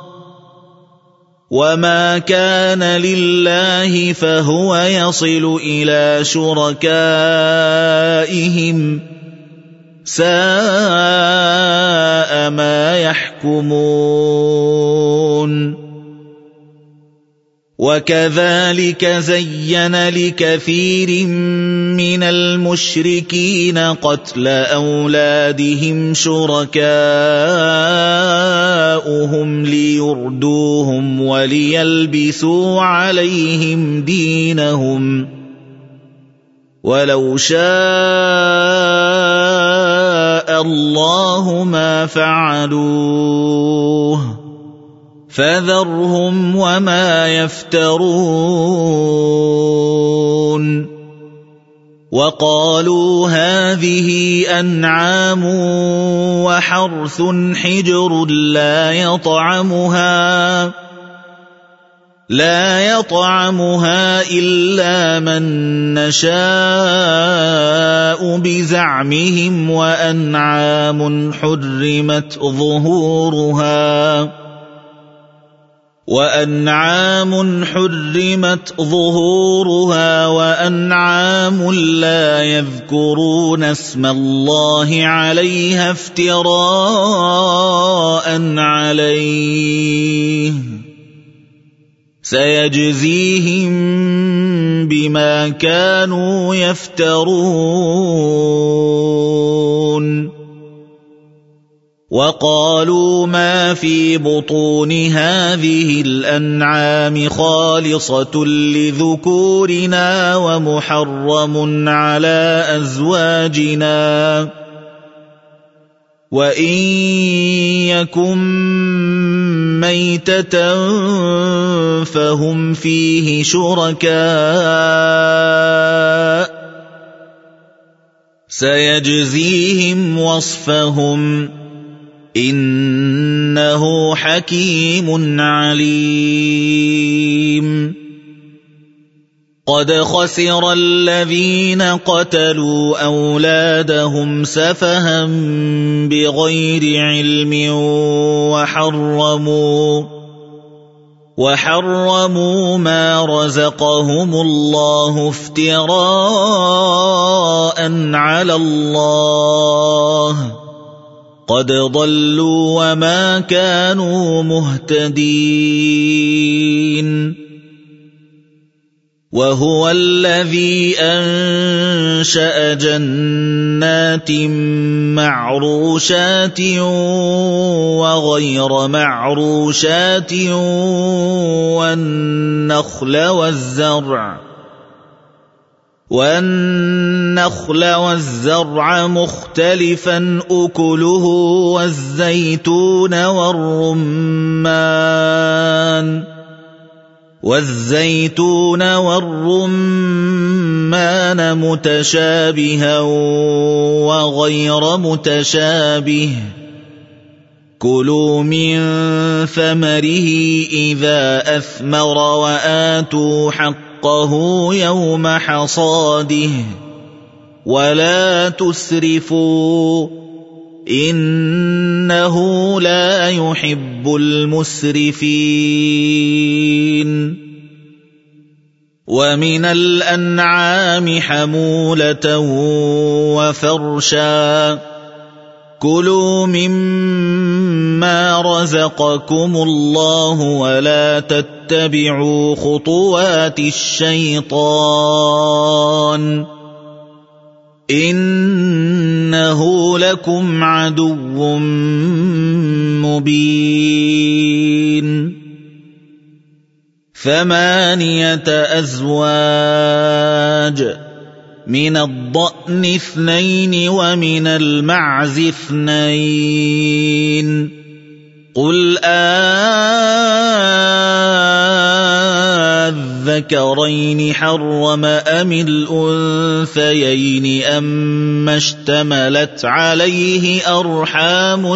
وما كان لله فهو يصل إلى شركائهم ساء ما يحكمون وكذلك زين لكثير من المشركين قتل أولادهم شركاؤهم ليردوهم وليلبسوا عليهم دينهم ولو شاء الله ما فعلوه فذرهم وما يفترون وقالوا هذه أنعام وحرث حجر لا يطعمها إلا من نشاء بزعمهم وأنعام حرمت ظهورها وأنعام لا يذكرون اسم الله عليها افتراء عليه سيجزيهم بما كانوا يفترون وقالوا ما في بطون هذه الأنعام خالصة لذكورنا ومحرم على أزواجنا وإن يكن ميتة فهم فيه شركاء سيجزيهم وصفهم إنه حكيم عليم قد خسر الذين قتلوا أولادهم سفها بغير علم وحرموا ما رزقهم الله افتراء على الله قد ضلوا وما كانوا مهتدين وهو الذي أنشأ جنات معروشات وغير معروشات والنخل والزرع مختلفا أكله والزيتون والرمان متشابها وغير متشابه كلوا من ثمره إذا أثمر وآتوا حقه يوم حصاده ولا تسرفوا إنه لا يحب المسرفين ومن الأنعام حمولة وفرشا كلوا مما رزقكم الله ولا تتبعوا خطوات الشيطان إنه لكم عدو مبين 8 أزواج من الضأن 2 ومن المعز 2 قل أذكرين حرم أم الأنثيين أما اشتملت عليه أرحام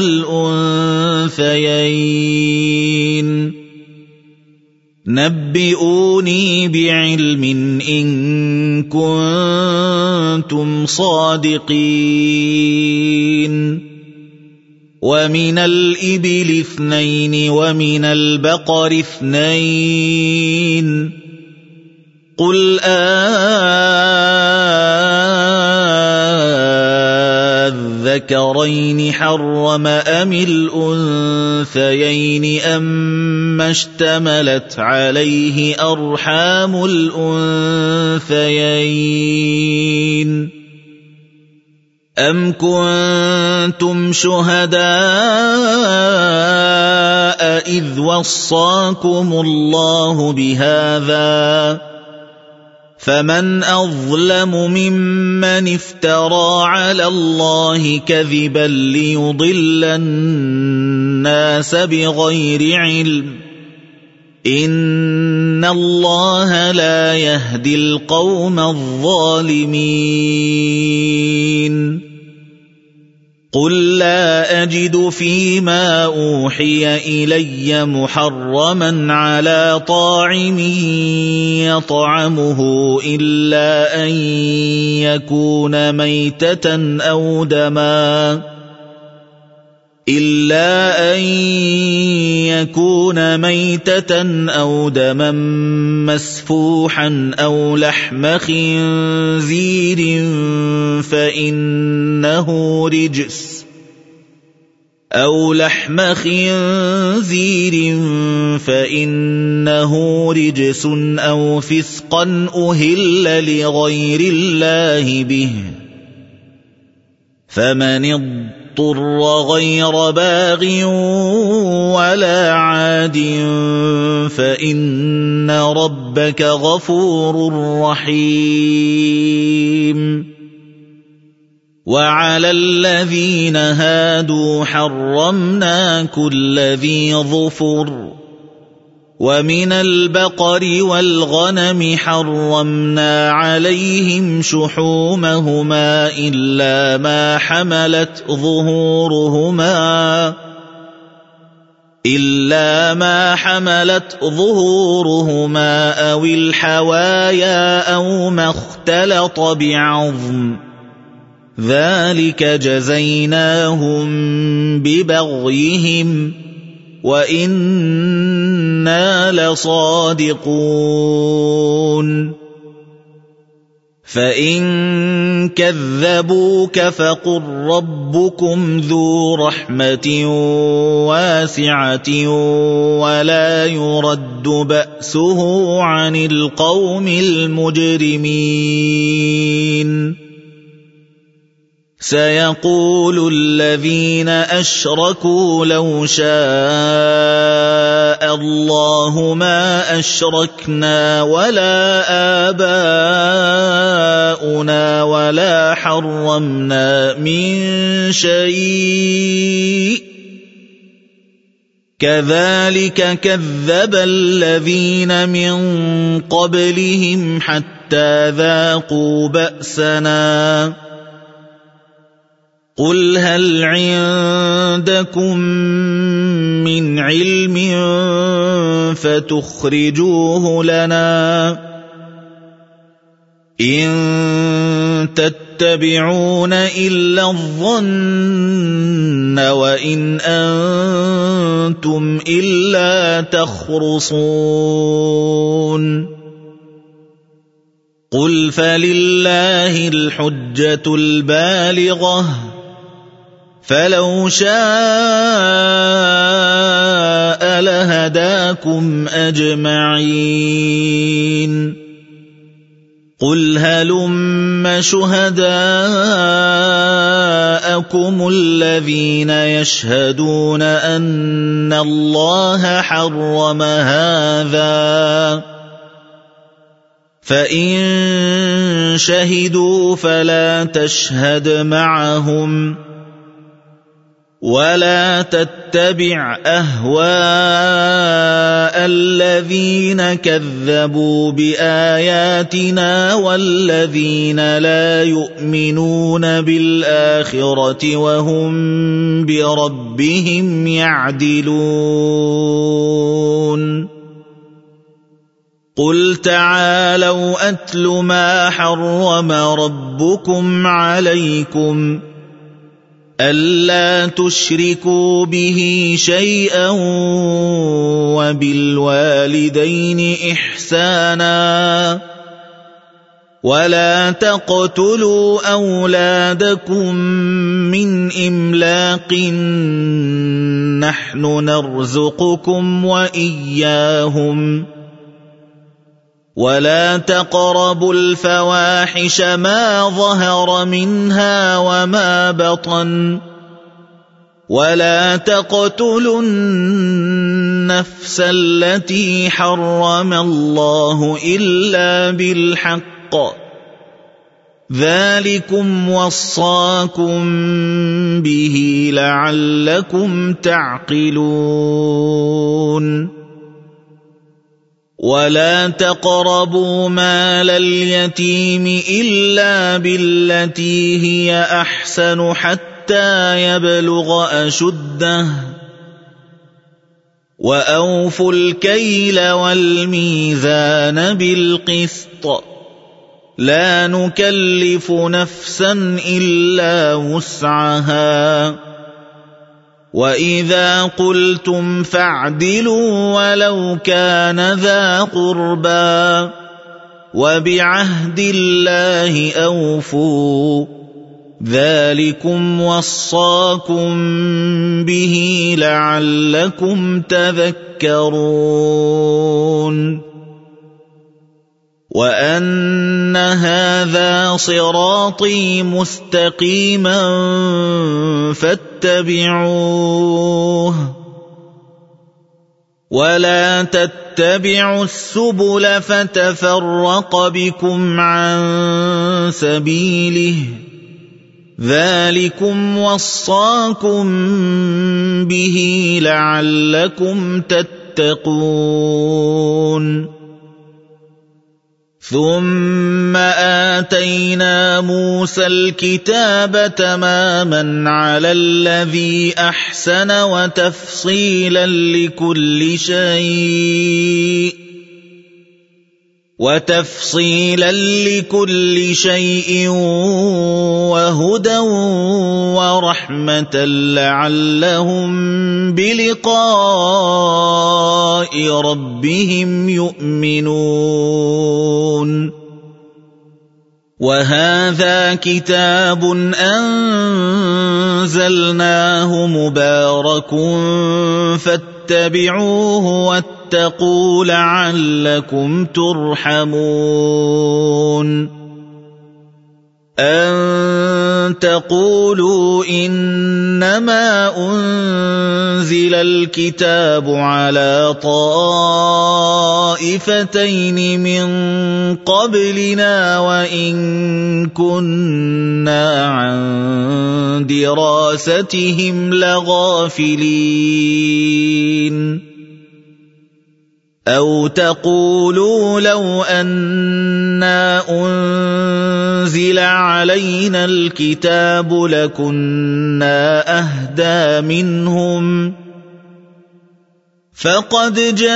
الأنثيين نبئوني بعلم إن كنتم صادقين ومن الإبل 2 ومن البقر 2 قل أذكرين حرم أم الأنثيين أما اشتملت عليه أرحام الأنثيين أم كنتم شهداء إذ وصاكم الله بهذا فمن أظلم ممن افترى على الله كذبا ليضل الناس بغير علم إن الله لا يهدي القوم الظالمين قل لا أجد فيما أوحي إلي محرما على طاعم يطعمه إلا أن يكون ميتة أو دما مسفوحا أو لحم خنزير فإنه رجس أو فسقا أهل لغير الله به فمن اضطر غير باغ ولا عاد فإن ربك غفور رحيم وعلى الذين هادوا حرمنا كل ذي ظفر ومن البقر والغنم حرمنا عليهم شحومهما إلا ما حملت ظهورهما أو الحوايا أو ما اختلط بعظم ذلك جزيناهم ببغيهم وإنا لصادقون فإن كذبوك فقل ربكم ذو رحمة واسعة ولا يرد بأسه عن القوم المجرمين سيقول الذين أشركوا لو شاء الله ما أشركنا ولا آباؤنا ولا حرمنا من شيء كذلك كذب الذين من قبلهم حتى ذاقوا بأسنا قل هل عندكم من علم فتخرجوه لنا إن تتبعون إلا الظن وإن أنتم إلا تخرصون قل فلله الحجة البالغة فلو شاء لهداكم أجمعين قل هلم شهداءكم الذين يشهدون أن الله حرم هذا فإن شهدوا فلا تشهد معهم ولا تتبع أهواء الذين كذبوا بآياتنا والذين لا يؤمنون بالآخرة وهم بربهم يعدلون قل تعالوا أتل ما حرم ربكم عليكم ألا تشركوا به شيئا وبالوالدين إحسانا ولا تقتلوا أولادكم من إملاق نحن نرزقكم وإياهم ولا تقربوا الفواحش ما ظهر منها وما بطن ولا تقتلوا النفس التي حرم الله إلا بالحق ذلكم وصاكم به لعلكم تعقلون ولا تقربوا مال اليتيم إلا بالتي هي أحسن حتى يبلغ أشده وأوفوا الكيل والميزان بالقسط لا نكلف نفسا إلا وسعها وإذا قلتم فاعدلوا ولو كان ذا قربى وبعهد الله أوفوا ذلكم وصاكم به لعلكم تذكرون وأن هذا صراطي مستقيما فاتبعوه ولا تتبعوا السبل فتفرق بكم عن سبيله ذلكم وصاكم به لعلكم تتقون ثم آتينا موسى الكتاب تماما على الذي أحسن وتفصيلا لكل شيء وهدى ورحمة لعلهم بلقاء ربهم يؤمنون وهذا كتاب أنزلناه مبارك فاتبعوه واتقوا لعلكم ترحمون أن تقولوا إنما أنزل الكتاب على طائفتين من قبلنا وإن كنا عن دراستهم لغافلين أو تقولوا لو أنا أنزل علينا الكتاب لكنا أهدى منهم فقد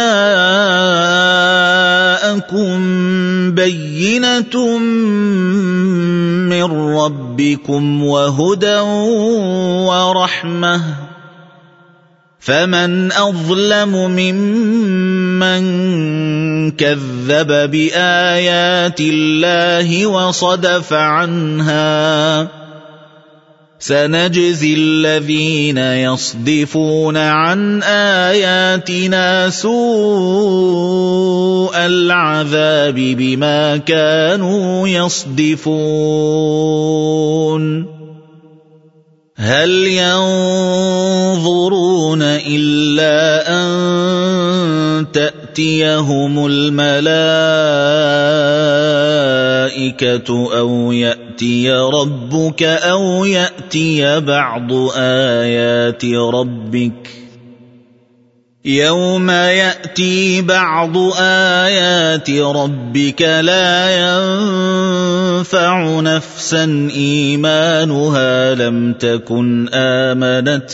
جاءكم بينة من ربكم وهدى ورحمة فمن أظلم ممن كذب بآيات الله وصدف عنها سنجزي الذين يصدفون عن آياتنا سوء العذاب بما كانوا يصدفون هل ينظرون إلا أن تأتيهم الملائكة أو يأتي ربك أو يأتي بعض آيات ربك يوم يأتي بعض آيات ربك لا ينفع نفسا إيمانها لم تكن آمنت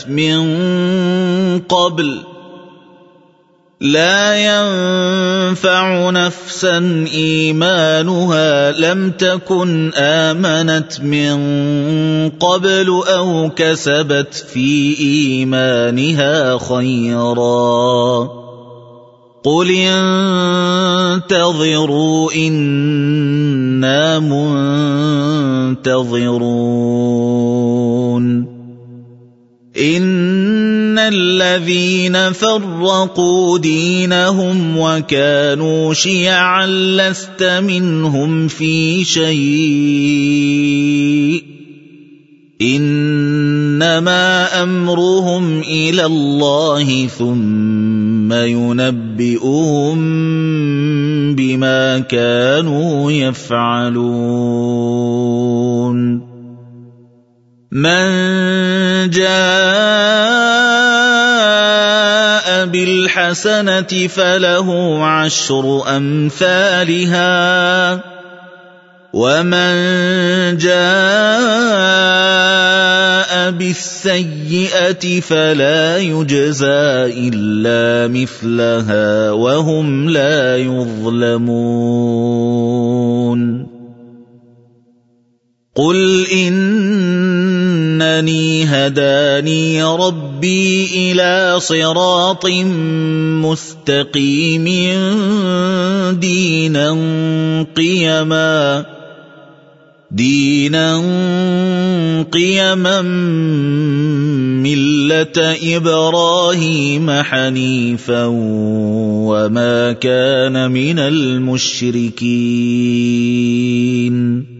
من قبل أو كسبت في إيمانها خيرا قل انتظروا إنا منتظرون إن الذين فرقوا دينهم وكانوا شيعا لست منهم في شيء إنما أمرهم إلى الله ثم ينبئهم بما كانوا يفعلون من جاء بالحسنة فله 10 أمثالها ومن جاء بالسيئة فلا يجزى إلا مثلها وهم لا يظلمون قل إنني هداني ربي إلى صراط مستقيم دينا قيما ملة إبراهيم حنيفا وما كان من المشركين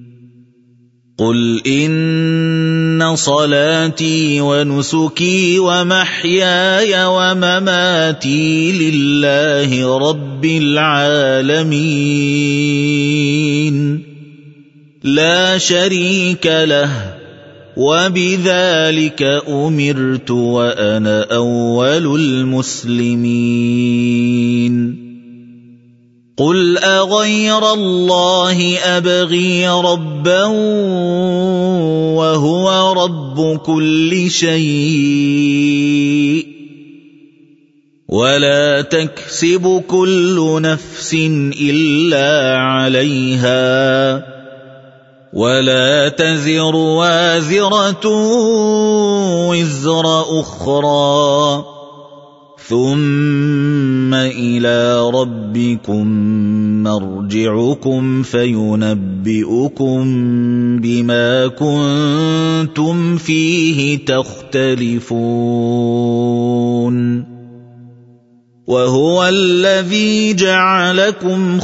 قل إن صلاتي ونسكي ومحياي ومماتي لله رب العالمين لا شريك له وبذلك أمرت وأنا أول المسلمين قل أغير الله أبغي ربا وهو رب كل شيء ولا تكسب كل نفس إلا عليها ولا تزر وازرة وزر أخرى ثم إلى ربكم مرجعكم فينبئكم بما كنتم فيه تختلفون وهو الذي جعلكم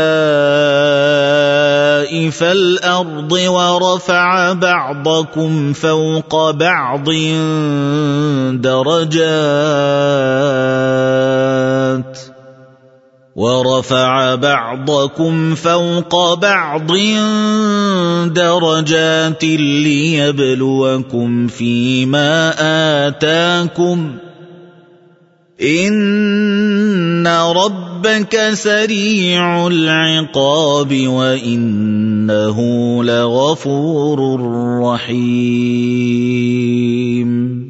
خلائف الأرض ورفع بعضكم فوق بعض درجات ليبلوكم فيما آتاكم إن ربك سريع العقاب وإنه لغفور رحيم